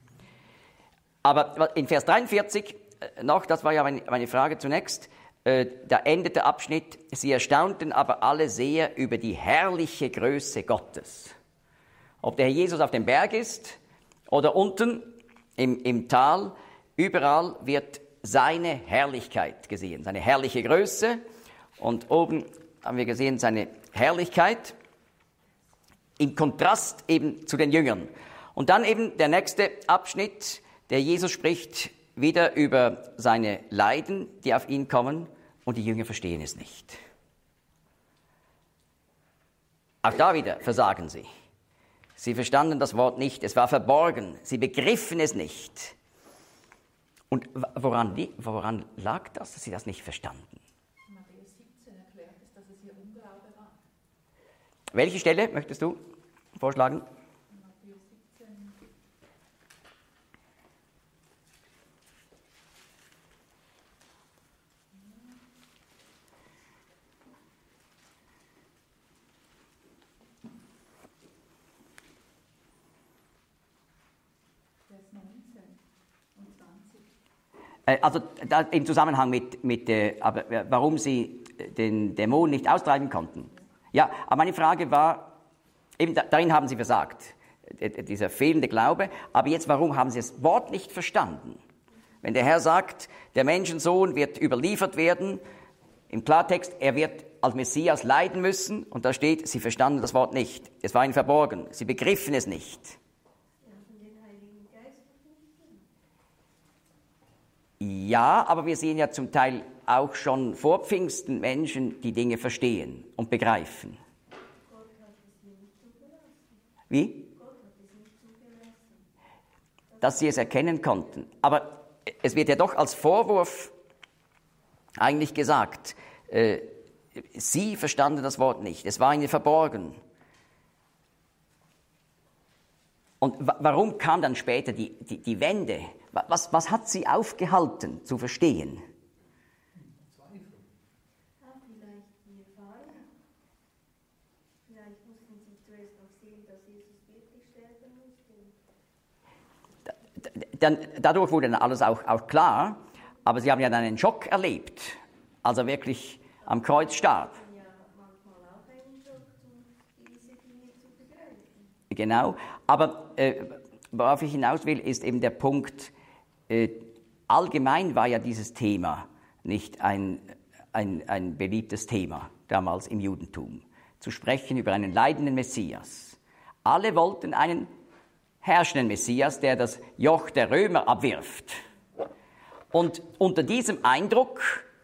Aber in Vers dreiundvierzig noch, das war ja meine, meine Frage zunächst, äh, da endet der Abschnitt: Sie erstaunten aber alle sehr über die herrliche Größe Gottes. Ob der Herr Jesus auf dem Berg ist oder unten im, im Tal, überall wird seine Herrlichkeit gesehen, seine herrliche Größe. Und oben haben wir gesehen seine Herrlichkeit im Kontrast eben zu den Jüngern. Und dann eben der nächste Abschnitt, der Jesus spricht wieder über seine Leiden, die auf ihn kommen, und die Jünger verstehen es nicht. Auch da wieder versagen sie. Sie verstanden das Wort nicht, es war verborgen, sie begriffen es nicht. Und woran, woran lag das, dass sie das nicht verstanden? Matthäus siebzehn erklärt es, dass es ihr Unglaube war. Welche Stelle möchtest du vorschlagen? Matthäus siebzehn. Vers neunzehn und zwanzig. Also da, im Zusammenhang mit, mit äh, aber, warum sie den Dämon nicht austreiben konnten. Ja, aber meine Frage war, eben da, darin haben sie versagt, äh, dieser fehlende Glaube. Aber jetzt, warum haben sie das Wort nicht verstanden? Wenn der Herr sagt, der Menschensohn wird überliefert werden, im Klartext, er wird als Messias leiden müssen, und da steht, sie verstanden das Wort nicht. Es war ihnen verborgen, sie begriffen es nicht. Ja, aber wir sehen ja zum Teil auch schon vor Pfingsten Menschen, die Dinge verstehen und begreifen. Gott hat es nicht zugelassen. Wie? Gott hat es nicht zugelassen. Dass sie es erkennen konnten. Aber es wird ja doch als Vorwurf eigentlich gesagt, äh, sie verstanden das Wort nicht, es war ihnen verborgen. Und wa- warum kam dann später die, die, die Wende? Was, was hat sie aufgehalten zu verstehen? Ah, vielleicht die Erfahrung. Vielleicht mussten sie zuerst noch sehen, dass Jesus wirklich sterben musste. Dann, dadurch wurde dann alles auch, auch klar, aber sie haben ja dann einen Schock erlebt, als er wirklich am Kreuz starb. Ja, manchmal auch einen Schock, um diese Dinge zu begreifen. Genau, aber äh, worauf ich hinaus will, ist eben der Punkt, äh, allgemein war ja dieses Thema nicht ein, ein, ein beliebtes Thema damals im Judentum, zu sprechen über einen leidenden Messias. Alle wollten einen herrschenden Messias, der das Joch der Römer abwirft. Und unter diesem Eindruck,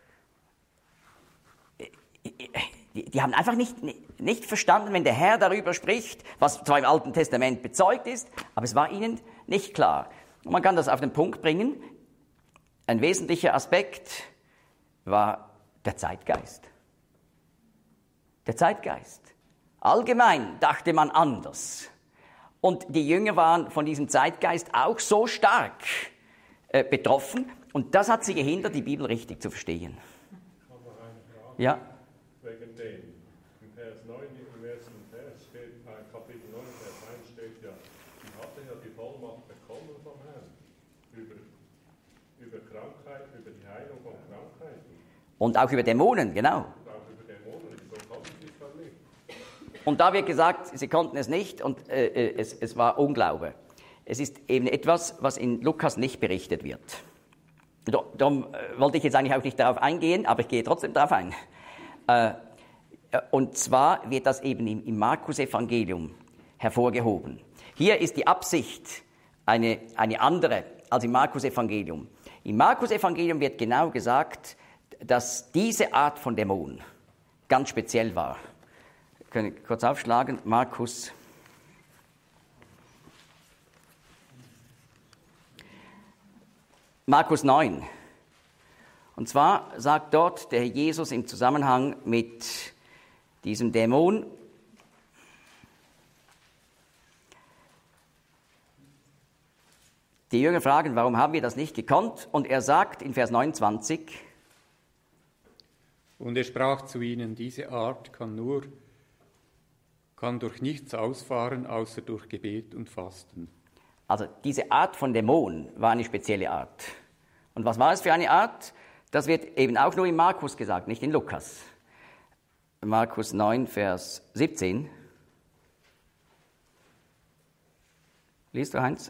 die, die haben einfach nicht, nicht verstanden, wenn der Herr darüber spricht, was zwar im Alten Testament bezeugt ist, aber es war ihnen nicht klar. Und man kann das auf den Punkt bringen. Ein wesentlicher Aspekt war der Zeitgeist. Der Zeitgeist. Allgemein dachte man anders. Und die Jünger waren von diesem Zeitgeist auch so stark äh, betroffen. Und das hat sie gehindert, die Bibel richtig zu verstehen. Kann man eine Frage Ja. wegen dem? Im Vers neun, im ersten Vers steht, äh, Kapitel neun, Vers eins steht ja, sie hatten ja die Vollmacht bekommen vom Herrn über, über Krankheit, über die Heilung von Krankheiten. Und auch über Dämonen, genau. Und auch über Dämonen. So konnten sie es dann nicht. Und da wird gesagt, sie konnten es nicht und äh, äh, es, es war Unglaube. Es ist eben etwas, was in Lukas nicht berichtet wird. Darum äh, wollte ich jetzt eigentlich auch nicht darauf eingehen, aber ich gehe trotzdem darauf ein. Äh, Und zwar wird das eben im, im Markus-Evangelium hervorgehoben. Hier ist die Absicht eine, eine andere als im Markus-Evangelium. Im Markus-Evangelium wird genau gesagt, dass diese Art von Dämon ganz speziell war. Wir können kurz aufschlagen, Markus. Markus neun. Und zwar sagt dort der Herr Jesus im Zusammenhang mit diesem Dämon, die Jünger fragen, warum haben wir das nicht gekonnt? Und er sagt in Vers neunundzwanzig, und er sprach zu ihnen, diese Art kann nur, kann durch nichts ausfahren, außer durch Gebet und Fasten. Also diese Art von Dämon war eine spezielle Art. Und was war es für eine Art? Das wird eben auch nur in Markus gesagt, nicht in Lukas. Markus neun, Vers siebzehn. Liest du, Heinz?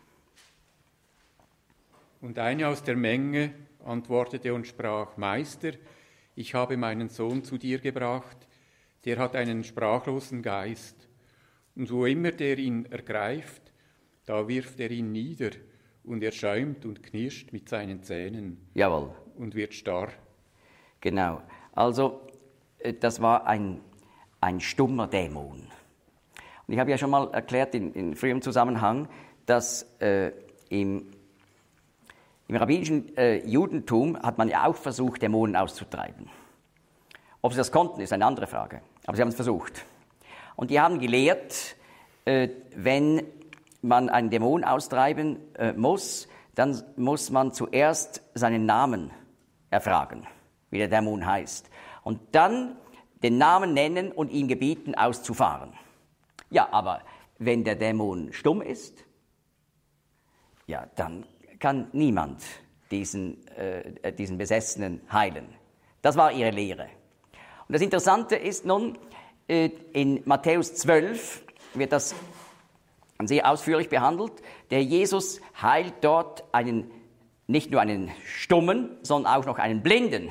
Und eine aus der Menge antwortete und sprach, Meister, ich habe meinen Sohn zu dir gebracht, der hat einen sprachlosen Geist. Und wo immer der ihn ergreift, da wirft er ihn nieder, und er schäumt und knirscht mit seinen Zähnen. Jawohl. Und wird starr. Genau. Also, das war ein, ein stummer Dämon. Und ich habe ja schon mal erklärt in, in früherem Zusammenhang, dass äh, im, im rabbinischen äh, Judentum hat man ja auch versucht, Dämonen auszutreiben. Ob sie das konnten, ist eine andere Frage. Aber sie haben es versucht. Und die haben gelehrt, äh, wenn man einen Dämon austreiben äh, muss, dann muss man zuerst seinen Namen erfragen, wie der Dämon heißt. Und dann den Namen nennen und ihm gebieten, auszufahren. Ja, aber wenn der Dämon stumm ist, ja, dann kann niemand diesen, äh, diesen Besessenen heilen. Das war ihre Lehre. Und das Interessante ist nun, äh, in Matthäus zwölf wird das sehr ausführlich behandelt. Der Jesus heilt dort einen, nicht nur einen Stummen, sondern auch noch einen Blinden.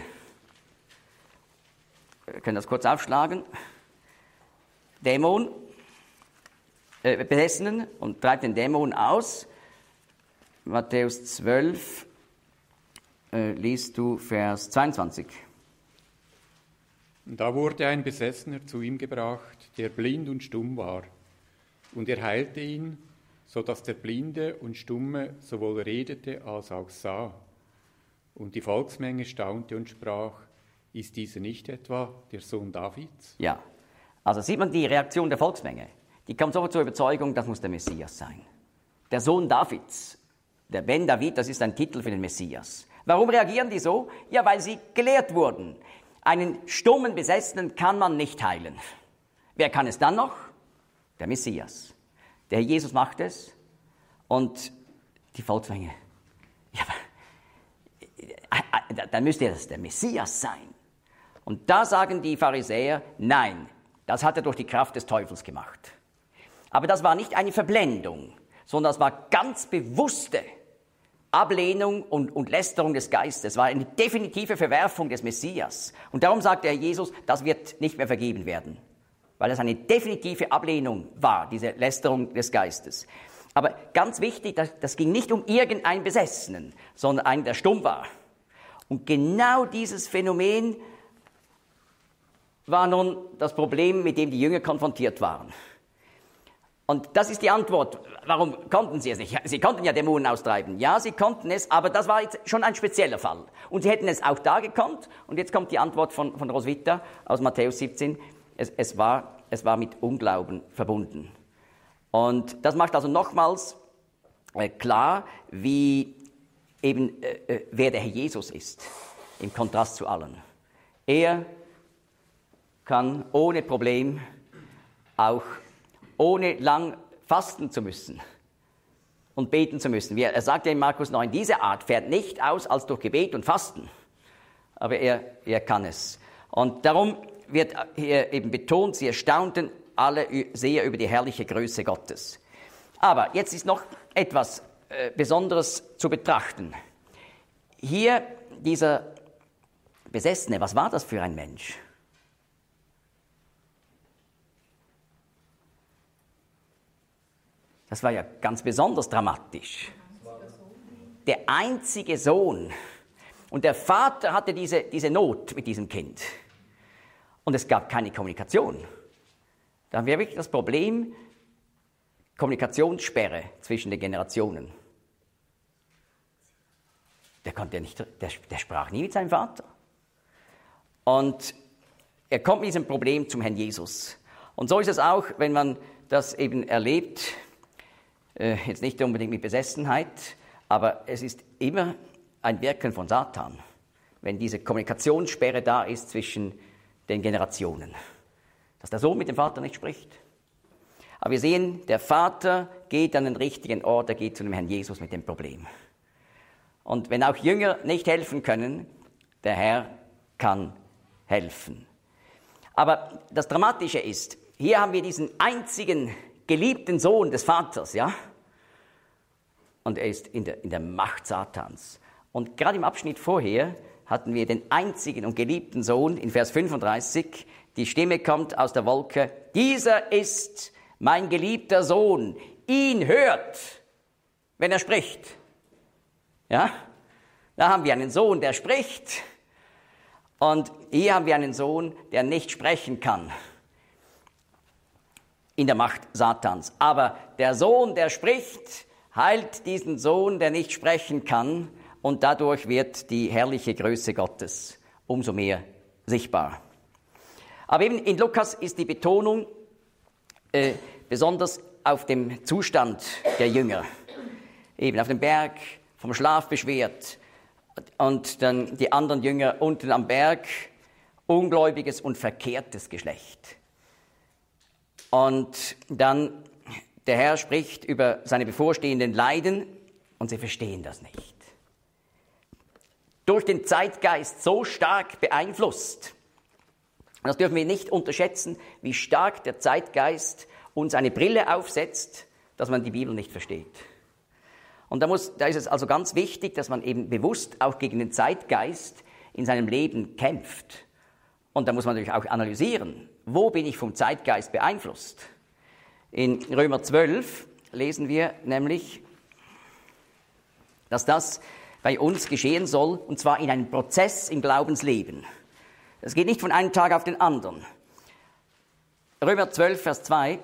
Wir können das kurz aufschlagen. Dämon, äh, Besessenen und treibt den Dämon aus. Matthäus zwölf, äh, liest du Vers zweiundzwanzig. Da wurde ein Besessener zu ihm gebracht, der blind und stumm war. Und er heilte ihn, so dass der Blinde und Stumme sowohl redete als auch sah. Und die Volksmenge staunte und sprach, ist dieser nicht etwa der Sohn Davids? Ja, also sieht man die Reaktion der Volksmenge. Die kam sofort zur Überzeugung, das muss der Messias sein. Der Sohn Davids, der Ben David, das ist ein Titel für den Messias. Warum reagieren die so? Ja, weil sie gelehrt wurden. Einen stummen Besessenen kann man nicht heilen. Wer kann es dann noch? Der Messias. Der Herr Jesus macht es und die Volksmenge. Ja, aber dann müsste das der Messias sein. Und da sagen die Pharisäer, nein, das hat er durch die Kraft des Teufels gemacht. Aber das war nicht eine Verblendung, sondern das war ganz bewusste Ablehnung und, und Lästerung des Geistes. Es war eine definitive Verwerfung des Messias. Und darum sagt der Herr Jesus, das wird nicht mehr vergeben werden. Weil das eine definitive Ablehnung war, diese Lästerung des Geistes. Aber ganz wichtig, das, das ging nicht um irgendeinen Besessenen, sondern einen, der stumm war. Und genau dieses Phänomen war nun das Problem, mit dem die Jünger konfrontiert waren. Und das ist die Antwort. Warum konnten sie es nicht? Sie konnten ja Dämonen austreiben. Ja, sie konnten es, aber das war jetzt schon ein spezieller Fall. Und sie hätten es auch da gekonnt. Und jetzt kommt die Antwort von, von Roswitha aus Matthäus siebzehn. Es, es, war, es war mit Unglauben verbunden. Und das macht also nochmals äh, klar, wie eben, äh, wer der Herr Jesus ist, im Kontrast zu allen. Er kann ohne Problem, auch ohne lang fasten zu müssen und beten zu müssen. Wie er, er sagt ja in Markus neun, diese Art fährt nicht aus als durch Gebet und Fasten. Aber er, er kann es. Und darum wird hier eben betont, sie erstaunten alle sehr über die herrliche Größe Gottes. Aber jetzt ist noch etwas äh, Besonderes zu betrachten. Hier dieser Besessene, was war das für ein Mensch? Das war ja ganz besonders dramatisch. Der einzige Sohn. Und der Vater hatte diese, diese Not mit diesem Kind. Und es gab keine Kommunikation. Da haben wir wirklich das Problem, Kommunikationssperre zwischen den Generationen. Der konnte ja nicht, der, der sprach nie mit seinem Vater. Und er kommt mit diesem Problem zum Herrn Jesus. Und so ist es auch, wenn man das eben erlebt, äh, jetzt nicht unbedingt mit Besessenheit, aber es ist immer ein Wirken von Satan, wenn diese Kommunikationssperre da ist zwischen den Generationen, dass der Sohn mit dem Vater nicht spricht. Aber wir sehen, der Vater geht an den richtigen Ort, er geht zu dem Herrn Jesus mit dem Problem. Und wenn auch Jünger nicht helfen können, der Herr kann helfen. Aber das Dramatische ist, hier haben wir diesen einzigen geliebten Sohn des Vaters, ja? Und er ist in der, in der Macht Satans. Und gerade im Abschnitt vorher hatten wir den einzigen und geliebten Sohn, in Vers fünfunddreißig, die Stimme kommt aus der Wolke, dieser ist mein geliebter Sohn, ihn hört, wenn er spricht. Ja, da haben wir einen Sohn, der spricht. Und hier haben wir einen Sohn, der nicht sprechen kann. In der Macht Satans. Aber der Sohn, der spricht, heilt diesen Sohn, der nicht sprechen kann. Und dadurch wird die herrliche Größe Gottes umso mehr sichtbar. Aber eben in Lukas ist die Betonung äh, besonders auf dem Zustand der Jünger. Eben auf dem Berg, vom Schlaf beschwert. Und dann die anderen Jünger unten am Berg, ungläubiges und verkehrtes Geschlecht. Und dann der Herr spricht über seine bevorstehenden Leiden und sie verstehen das nicht. Durch den Zeitgeist so stark beeinflusst. Und das dürfen wir nicht unterschätzen, wie stark der Zeitgeist uns eine Brille aufsetzt, dass man die Bibel nicht versteht. Und da, muss, da ist es also ganz wichtig, dass man eben bewusst auch gegen den Zeitgeist in seinem Leben kämpft. Und da muss man natürlich auch analysieren, wo bin ich vom Zeitgeist beeinflusst. In Römer zwölf lesen wir nämlich, dass das bei uns geschehen soll, und zwar in einem Prozess im Glaubensleben. Das geht nicht von einem Tag auf den anderen. Römer zwölf, Vers zwei.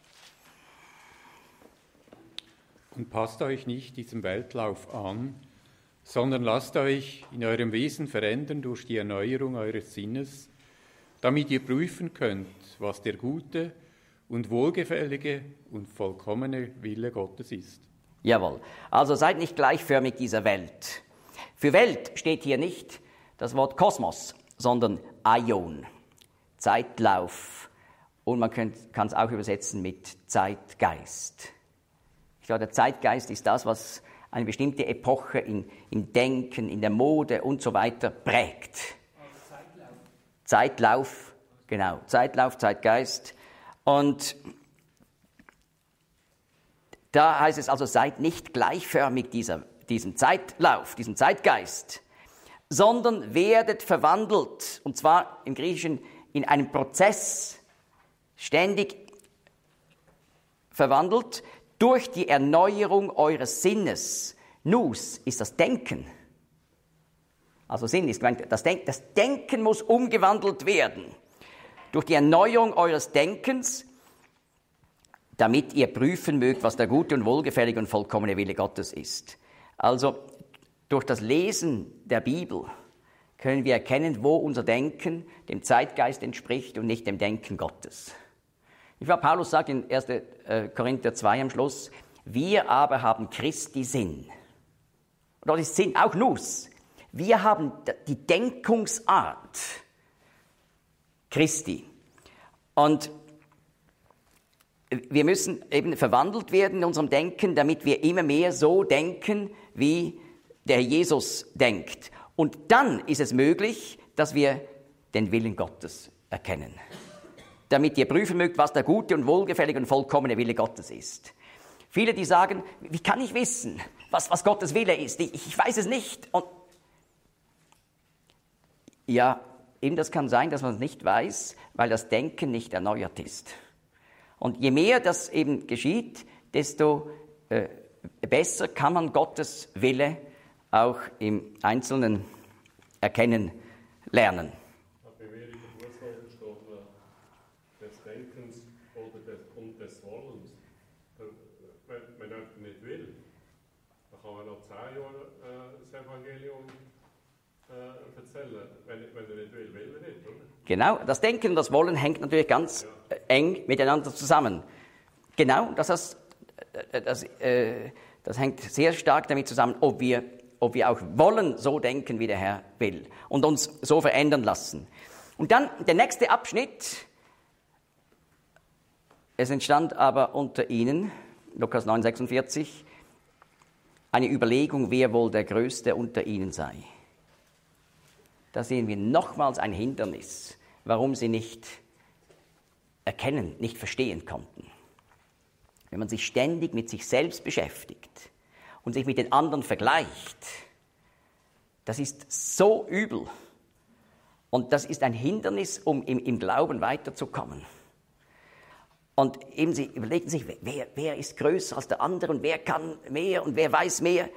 Und passt euch nicht diesem Weltlauf an, sondern lasst euch in eurem Wesen verändern durch die Erneuerung eures Sinnes, damit ihr prüfen könnt, was der gute und wohlgefällige und vollkommene Wille Gottes ist. Jawohl. Also seid nicht gleichförmig dieser Welt. Für Welt steht hier nicht das Wort Kosmos, sondern Aion, Zeitlauf. Und man kann es auch übersetzen mit Zeitgeist. Ich glaube, der Zeitgeist ist das, was eine bestimmte Epoche in, im Denken, in der Mode und so weiter prägt. Also Zeitlauf. Zeitlauf, genau. Zeitlauf, Zeitgeist. Und da heißt es also, seid nicht gleichförmig dieser, diesem Zeitlauf, diesem Zeitgeist, sondern werdet verwandelt, und zwar im Griechischen in einem Prozess, ständig verwandelt, durch die Erneuerung eures Sinnes. Nous ist das Denken. Also Sinn ist gemeint, das, Denk- das Denken muss umgewandelt werden. Durch die Erneuerung eures Denkens, damit ihr prüfen mögt, was der gute und wohlgefällige und vollkommene Wille Gottes ist. Also durch das Lesen der Bibel können wir erkennen, wo unser Denken dem Zeitgeist entspricht und nicht dem Denken Gottes. Ich war, Paulus sagt in erster Korinther zwei am Schluss, wir aber haben Christi Sinn. Und dort ist Sinn, auch Nous. Wir haben die Denkungsart Christi. Und wir müssen eben verwandelt werden in unserem Denken, damit wir immer mehr so denken, wie der Jesus denkt. Und dann ist es möglich, dass wir den Willen Gottes erkennen. Damit ihr prüfen mögt, was der gute und wohlgefällige und vollkommene Wille Gottes ist. Viele, die sagen, wie kann ich wissen, was, was Gottes Wille ist? Ich, ich weiß es nicht. Und ja, eben das kann sein, dass man es nicht weiß, weil das Denken nicht erneuert ist. Und je mehr das eben geschieht, desto äh, besser kann man Gottes Wille auch im Einzelnen erkennen lernen. Bei mir in der Fußnote steht des Denkens oder des, und des Wollens. Wenn, wenn jemand nicht will, dann kann man noch zehn Jahre äh, das Evangelium äh, erzählen. Wenn, wenn er nicht will, will er nicht, oder? Genau, das Denken und das Wollen hängt natürlich ganz ja. eng miteinander zusammen. Genau, das, das, das, äh, das hängt sehr stark damit zusammen, ob wir, ob wir auch wollen, so denken, wie der Herr will und uns so verändern lassen. Und dann der nächste Abschnitt. Es entstand aber unter ihnen, Lukas neun, sechsundvierzig, eine Überlegung, wer wohl der Größte unter ihnen sei. Da sehen wir nochmals ein Hindernis, warum sie nicht erkennen, nicht verstehen konnten. Wenn man sich ständig mit sich selbst beschäftigt und sich mit den anderen vergleicht, das ist so übel. Und das ist ein Hindernis, um im, im Glauben weiterzukommen. Und eben sie überlegen sich, wer, wer ist größer als der andere und wer kann mehr und wer weiß mehr.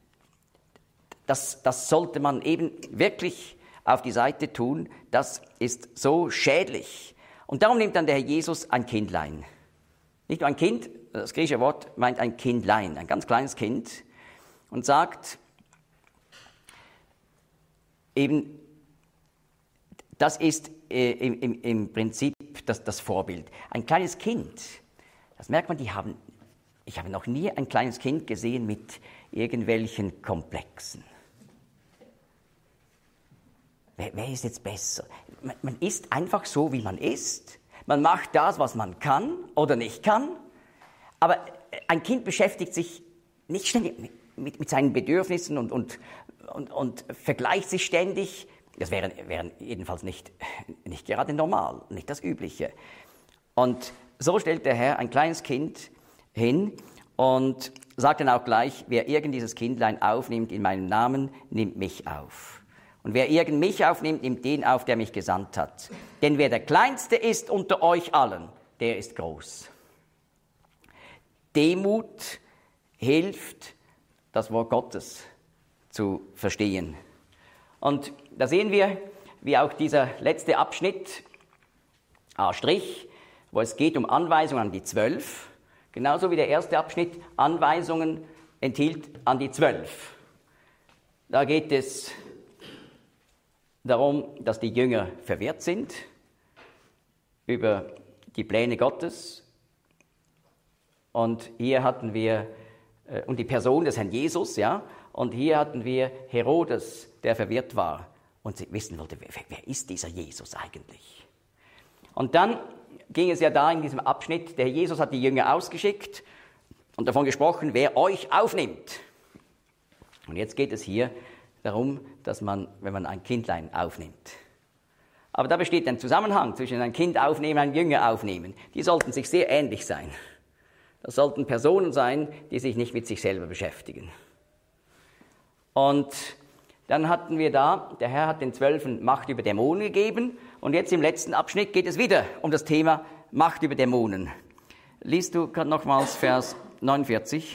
Das, das sollte man eben wirklich auf die Seite tun. Das ist so schädlich. Und darum nimmt dann der Herr Jesus ein Kindlein. Nicht nur ein Kind, das griechische Wort meint ein Kindlein, ein ganz kleines Kind. Und sagt eben, das ist äh, im, im, im Prinzip das, das Vorbild. Ein kleines Kind, das merkt man, die haben, ich habe noch nie ein kleines Kind gesehen mit irgendwelchen Komplexen. Wer, wer ist jetzt besser? Man, man ist einfach so, wie man ist. Man macht das, was man kann oder nicht kann. Aber ein Kind beschäftigt sich nicht ständig mit, mit seinen Bedürfnissen und, und, und, und vergleicht sich ständig. Das wäre, wäre jedenfalls nicht, nicht gerade normal, nicht das Übliche. Und so stellt der Herr ein kleines Kind hin und sagt dann auch gleich, wer irgend dieses Kindlein aufnimmt in meinem Namen, nimmt mich auf. Und wer irgend mich aufnimmt, nimmt den auf, der mich gesandt hat. Denn wer der Kleinste ist unter euch allen, der ist groß. Demut hilft, das Wort Gottes zu verstehen. Und da sehen wir, wie auch dieser letzte Abschnitt, A', wo es geht um Anweisungen an die Zwölf, genauso wie der erste Abschnitt Anweisungen enthielt an die Zwölf. Da geht es darum, dass die Jünger verwirrt sind über die Pläne Gottes. Und hier hatten wir, äh, und die Person des Herrn Jesus, ja, und hier hatten wir Herodes, der verwirrt war und sie wissen wollte, wer, wer ist dieser Jesus eigentlich? Und dann ging es ja da in diesem Abschnitt, der Herr Jesus hat die Jünger ausgeschickt und davon gesprochen, wer euch aufnimmt. Und jetzt geht es hier darum, dass man, wenn man ein Kindlein aufnimmt. Aber da besteht ein Zusammenhang zwischen ein Kind aufnehmen und ein Jünger aufnehmen. Die sollten sich sehr ähnlich sein. Das sollten Personen sein, die sich nicht mit sich selber beschäftigen. Und dann hatten wir da, der Herr hat den Zwölfen Macht über Dämonen gegeben. Und jetzt im letzten Abschnitt geht es wieder um das Thema Macht über Dämonen. Liest du gerade nochmals Vers neunundvierzig?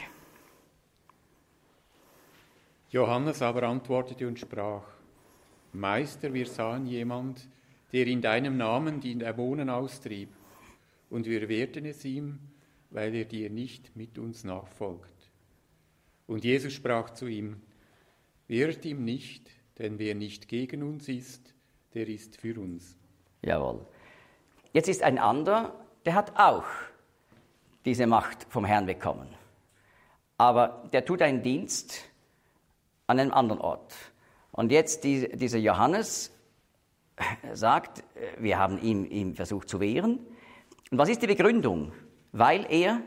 Johannes aber antwortete und sprach: Meister, wir sahen jemand, der in deinem Namen die Dämonen austrieb, und wir wehrten es ihm, weil er dir nicht mit uns nachfolgt. Und Jesus sprach zu ihm: Wehrt ihm nicht, denn wer nicht gegen uns ist, der ist für uns. Jawohl. Jetzt ist ein anderer, der hat auch diese Macht vom Herrn bekommen. Aber der tut einen Dienst an einem anderen Ort. Und jetzt die, dieser Johannes sagt, wir haben ihn, ihn versucht zu wehren. Und was ist die Begründung? Weil er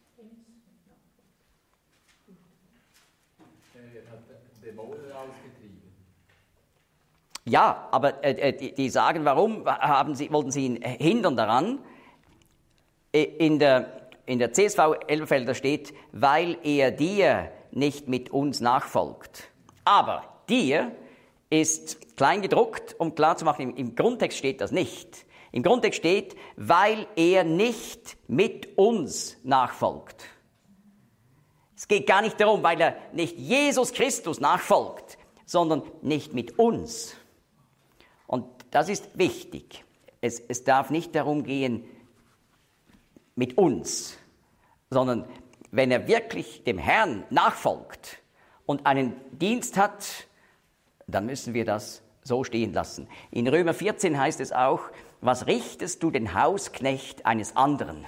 Ja, aber äh, die, die sagen, warum haben sie, wollten sie ihn hindern daran? In der, in der C S V Elberfelder steht, weil er dir nicht mit uns nachfolgt. Aber dir ist klein gedruckt, um klarzumachen, im, im Grundtext steht das nicht. Im Grundtext steht, weil er nicht mit uns nachfolgt. Es geht gar nicht darum, weil er nicht Jesus Christus nachfolgt, sondern nicht mit uns. Und das ist wichtig. Es, es darf nicht darum gehen, mit uns, sondern wenn er wirklich dem Herrn nachfolgt und einen Dienst hat, dann müssen wir das so stehen lassen. In Römer vierzehn heißt es auch, was richtest du den Hausknecht eines anderen?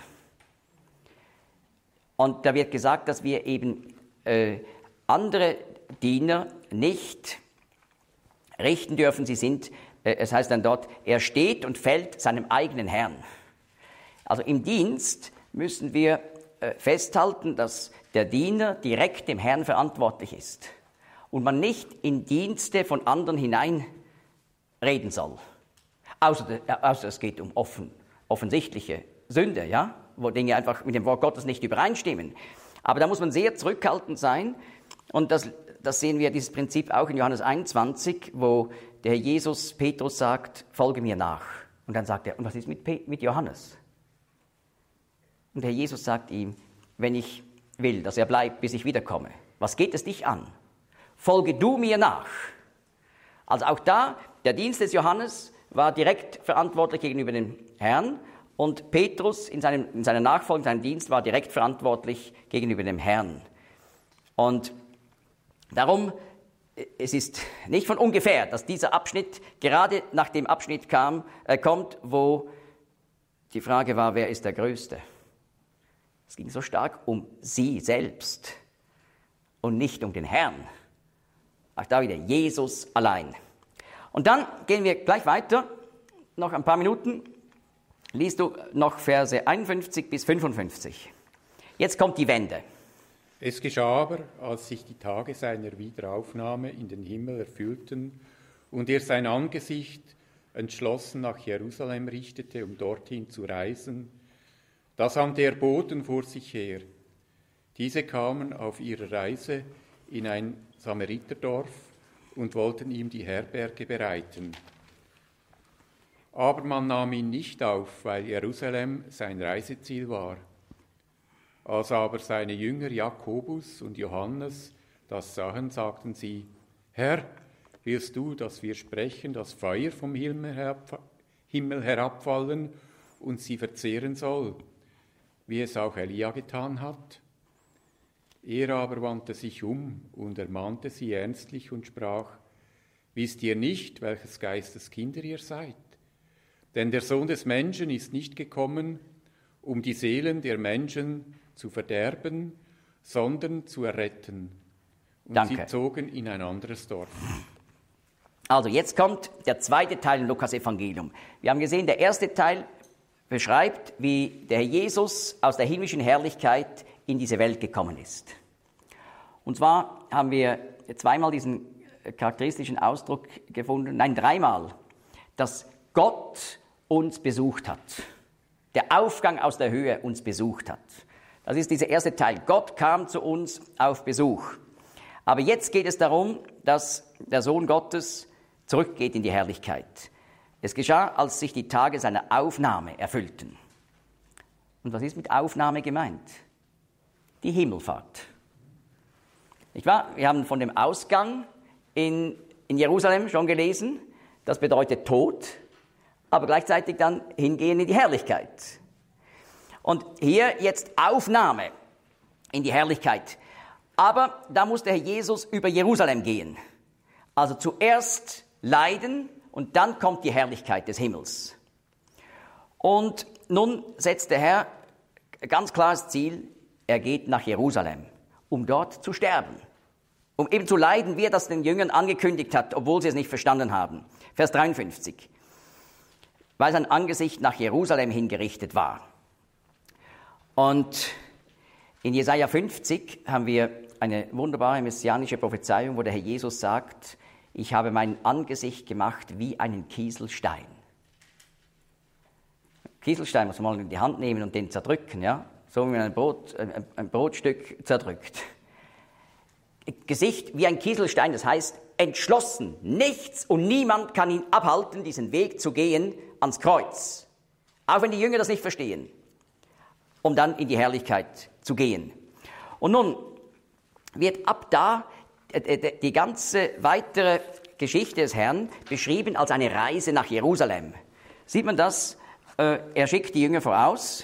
Und da wird gesagt, dass wir eben äh, andere Diener nicht richten dürfen. Sie sind, äh, es heißt dann dort, er steht und fällt seinem eigenen Herrn. Also im Dienst müssen wir äh, festhalten, dass der Diener direkt dem Herrn verantwortlich ist und man nicht in Dienste von anderen hineinreden soll. Außer, äh, außer es geht um offen, offensichtliche Sünde, ja, wo Dinge einfach mit dem Wort Gottes nicht übereinstimmen. Aber da muss man sehr zurückhaltend sein. Und das, das sehen wir, dieses Prinzip auch in Johannes einundzwanzig, wo der Herr Jesus Petrus sagt, folge mir nach. Und dann sagt er, und was ist mit, Pe- mit Johannes? Und der Herr Jesus sagt ihm, wenn ich will, dass er bleibt, bis ich wiederkomme, was geht es dich an? Folge du mir nach. Also auch da, der Dienst des Johannes war direkt verantwortlich gegenüber dem Herrn und Petrus in, seinem, in seiner Nachfolge, in seinem Dienst war direkt verantwortlich gegenüber dem Herrn. Und darum, es ist nicht von ungefähr, dass dieser Abschnitt gerade nach dem Abschnitt kam, äh, kommt, wo die Frage war, wer ist der Größte? Es ging so stark um sie selbst und nicht um den Herrn. Auch da wieder Jesus allein. Und dann gehen wir gleich weiter, noch ein paar Minuten. Liest du noch Verse einundfünfzig bis fünfundfünfzig. Jetzt kommt die Wende. Es geschah aber, als sich die Tage seiner Wiederaufnahme in den Himmel erfüllten und er sein Angesicht entschlossen nach Jerusalem richtete, um dorthin zu reisen, da sandte er Boten vor sich her. Diese kamen auf ihrer Reise in ein Samariterdorf und wollten ihm die Herberge bereiten. Aber man nahm ihn nicht auf, weil Jerusalem sein Reiseziel war. Als aber seine Jünger Jakobus und Johannes das sahen, sagten sie, Herr, willst du, dass wir sprechen, das Feuer vom Himmel herabfallen und sie verzehren soll, wie es auch Elia getan hat? Er aber wandte sich um und ermahnte sie ernstlich und sprach, wisst ihr nicht, welches Geistes Kinder ihr seid? Denn der Sohn des Menschen ist nicht gekommen, um die Seelen der Menschen zu verderben, sondern zu erretten. Und Danke. Sie zogen in ein anderes Dorf. Also jetzt kommt der zweite Teil im Lukas-Evangelium. Wir haben gesehen, der erste Teil beschreibt, wie der Herr Jesus aus der himmlischen Herrlichkeit in diese Welt gekommen ist. Und zwar haben wir zweimal diesen charakteristischen Ausdruck gefunden, nein, dreimal, dass Gott uns besucht hat. Der Aufgang aus der Höhe uns besucht hat. Das ist dieser erste Teil. Gott kam zu uns auf Besuch. Aber jetzt geht es darum, dass der Sohn Gottes zurückgeht in die Herrlichkeit. Es geschah, als sich die Tage seiner Aufnahme erfüllten. Und was ist mit Aufnahme gemeint? Die Himmelfahrt. Nicht wahr? Wir haben von dem Ausgang in, in Jerusalem schon gelesen. Das bedeutet Tod, aber gleichzeitig dann hingehen in die Herrlichkeit. Und hier jetzt Aufnahme in die Herrlichkeit. Aber da muss der Herr Jesus über Jerusalem gehen. Also zuerst leiden und dann kommt die Herrlichkeit des Himmels. Und nun setzt der Herr ganz klares Ziel, er geht nach Jerusalem, um dort zu sterben. Um eben zu leiden, wie er das den Jüngern angekündigt hat, obwohl sie es nicht verstanden haben. Vers dreiundfünfzig. Weil sein Angesicht nach Jerusalem hingerichtet war. Und in Jesaja fünfzig haben wir eine wunderbare messianische Prophezeiung, wo der Herr Jesus sagt, ich habe mein Angesicht gemacht wie einen Kieselstein. Kieselstein muss man mal in die Hand nehmen und den zerdrücken, ja? So wie man ein, Brot, ein, ein Brotstück zerdrückt. Gesicht wie ein Kieselstein, das heißt entschlossen, nichts und niemand kann ihn abhalten, diesen Weg zu gehen ans Kreuz. Auch wenn die Jünger das nicht verstehen, um dann in die Herrlichkeit zu gehen. Und nun, wird ab da die ganze weitere Geschichte des Herrn beschrieben als eine Reise nach Jerusalem. Sieht man das? Er schickt die Jünger voraus,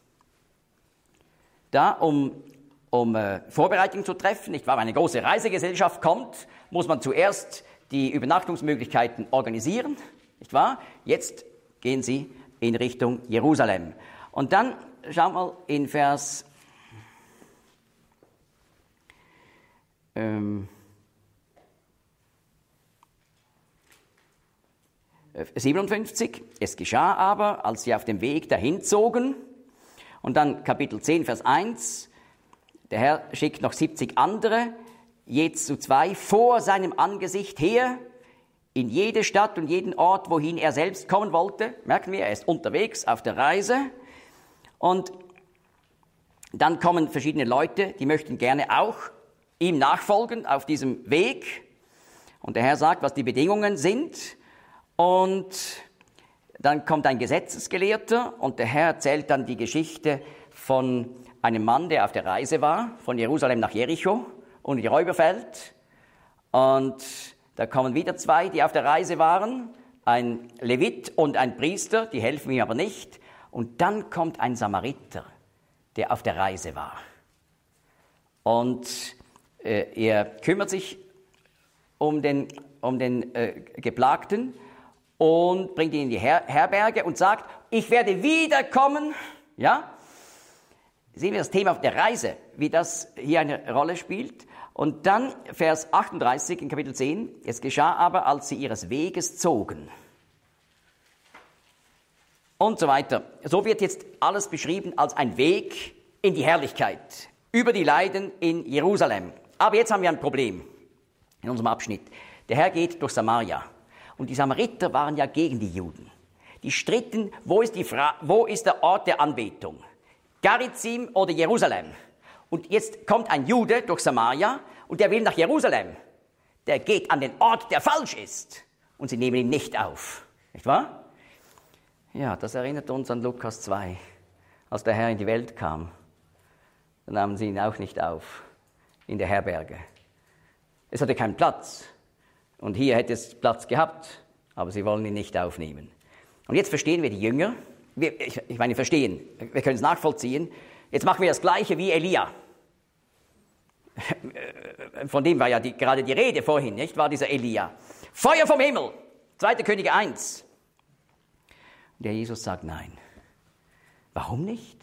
da um, um Vorbereitungen zu treffen. Nicht wahr? Wenn eine große Reisegesellschaft kommt, muss man zuerst die Übernachtungsmöglichkeiten organisieren. Nicht wahr? Jetzt gehen sie in Richtung Jerusalem. Und dann schau mal in Vers ähm, siebenundfünfzig. Es geschah aber, als sie auf dem Weg dahin zogen, und dann Kapitel zehn, Vers eins, der Herr schickt noch siebzig andere, je zu zwei, vor seinem Angesicht her, in jede Stadt und jeden Ort, wohin er selbst kommen wollte. Merken wir, er ist unterwegs auf der Reise. Und dann kommen verschiedene Leute, die möchten gerne auch ihm nachfolgen auf diesem Weg. Und der Herr sagt, was die Bedingungen sind. Und dann kommt ein Gesetzesgelehrter und der Herr erzählt dann die Geschichte von einem Mann, der auf der Reise war, von Jerusalem nach Jericho und die Räuber fällt. Und da kommen wieder zwei, die auf der Reise waren, ein Levit und ein Priester, die helfen ihm aber nicht. Und dann kommt ein Samariter, der auf der Reise war. Und äh, er kümmert sich um den, um den äh, Geplagten und bringt ihn in die Her- Herberge und sagt, ich werde wiederkommen. Ja? Sehen wir das Thema der Reise, wie das hier eine Rolle spielt. Und dann Vers achtunddreißig in Kapitel zehn, es geschah aber, als sie ihres Weges zogen. Und so weiter. So wird jetzt alles beschrieben als ein Weg in die Herrlichkeit, über die Leiden in Jerusalem. Aber jetzt haben wir ein Problem in unserem Abschnitt. Der Herr geht durch Samaria. Und die Samariter waren ja gegen die Juden. Die stritten, wo ist, die Fra- wo ist der Ort der Anbetung? Garizim oder Jerusalem? Und jetzt kommt ein Jude durch Samaria und der will nach Jerusalem. Der geht an den Ort, der falsch ist. Und sie nehmen ihn nicht auf. Nicht wahr? Ja, das erinnert uns an Lukas zwei. Als der Herr in die Welt kam, dann nahmen sie ihn auch nicht auf in der Herberge. Es hatte keinen Platz. Und hier hätte es Platz gehabt, aber sie wollen ihn nicht aufnehmen. Und jetzt verstehen wir die Jünger. Wir, ich, ich meine, verstehen. Wir können es nachvollziehen. Jetzt machen wir das Gleiche wie Elia. Von dem war ja die, gerade die Rede vorhin, nicht? War dieser Elia. Feuer vom Himmel. zweiter Könige eins. Und der Jesus sagt nein. Warum nicht?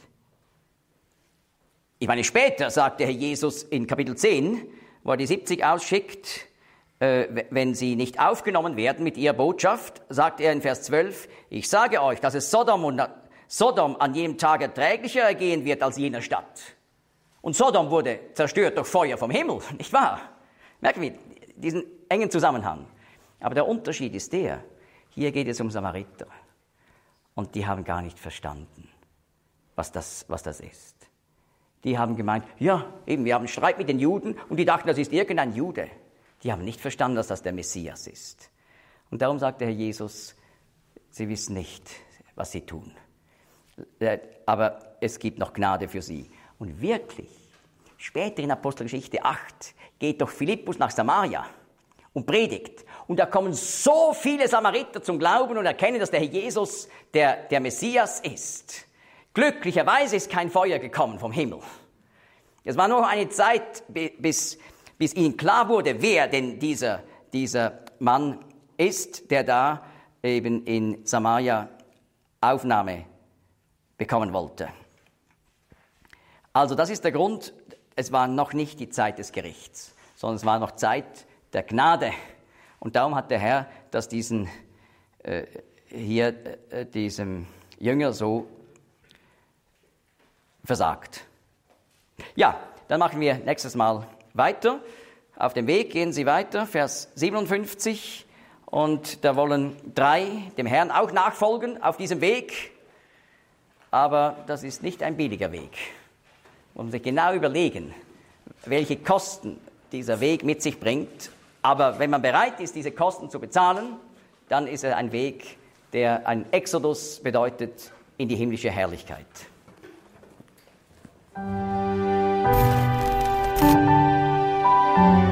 Ich meine, später sagt der Herr Jesus in Kapitel zehn, wo er die siebzig ausschickt, äh, wenn sie nicht aufgenommen werden mit ihrer Botschaft, sagt er in Vers zwölf, ich sage euch, dass es Sodom, und, Sodom an jenem Tag erträglicher ergehen wird als jener Stadt. Und Sodom wurde zerstört durch Feuer vom Himmel, nicht wahr? Merken wir diesen engen Zusammenhang. Aber der Unterschied ist der, hier geht es um Samariter. Und die haben gar nicht verstanden, was das, was das ist. Die haben gemeint, ja, eben, wir haben Streit mit den Juden und die dachten, das ist irgendein Jude. Die haben nicht verstanden, dass das der Messias ist. Und darum sagt der Herr Jesus, sie wissen nicht, was sie tun. Aber es gibt noch Gnade für sie. Und wirklich, später in Apostelgeschichte acht geht doch Philippus nach Samaria und predigt. Und da kommen so viele Samariter zum Glauben und erkennen, dass der Herr Jesus der, der Messias ist. Glücklicherweise ist kein Feuer gekommen vom Himmel. Es war noch eine Zeit, bis, bis ihnen klar wurde, wer denn dieser, dieser Mann ist, der da eben in Samaria Aufnahme bekommen wollte. Also das ist der Grund, es war noch nicht die Zeit des Gerichts, sondern es war noch Zeit der Gnade. Und darum hat der Herr das diesen, äh, hier äh, diesem Jünger so versagt. Ja, dann machen wir nächstes Mal weiter. Auf dem Weg gehen sie weiter, Vers siebenundfünfzig. Und da wollen drei dem Herrn auch nachfolgen auf diesem Weg. Aber das ist nicht ein billiger Weg. Man muss sich genau überlegen, welche Kosten dieser Weg mit sich bringt. Aber wenn man bereit ist, diese Kosten zu bezahlen, dann ist er ein Weg, der ein Exodus bedeutet in die himmlische Herrlichkeit. Amen.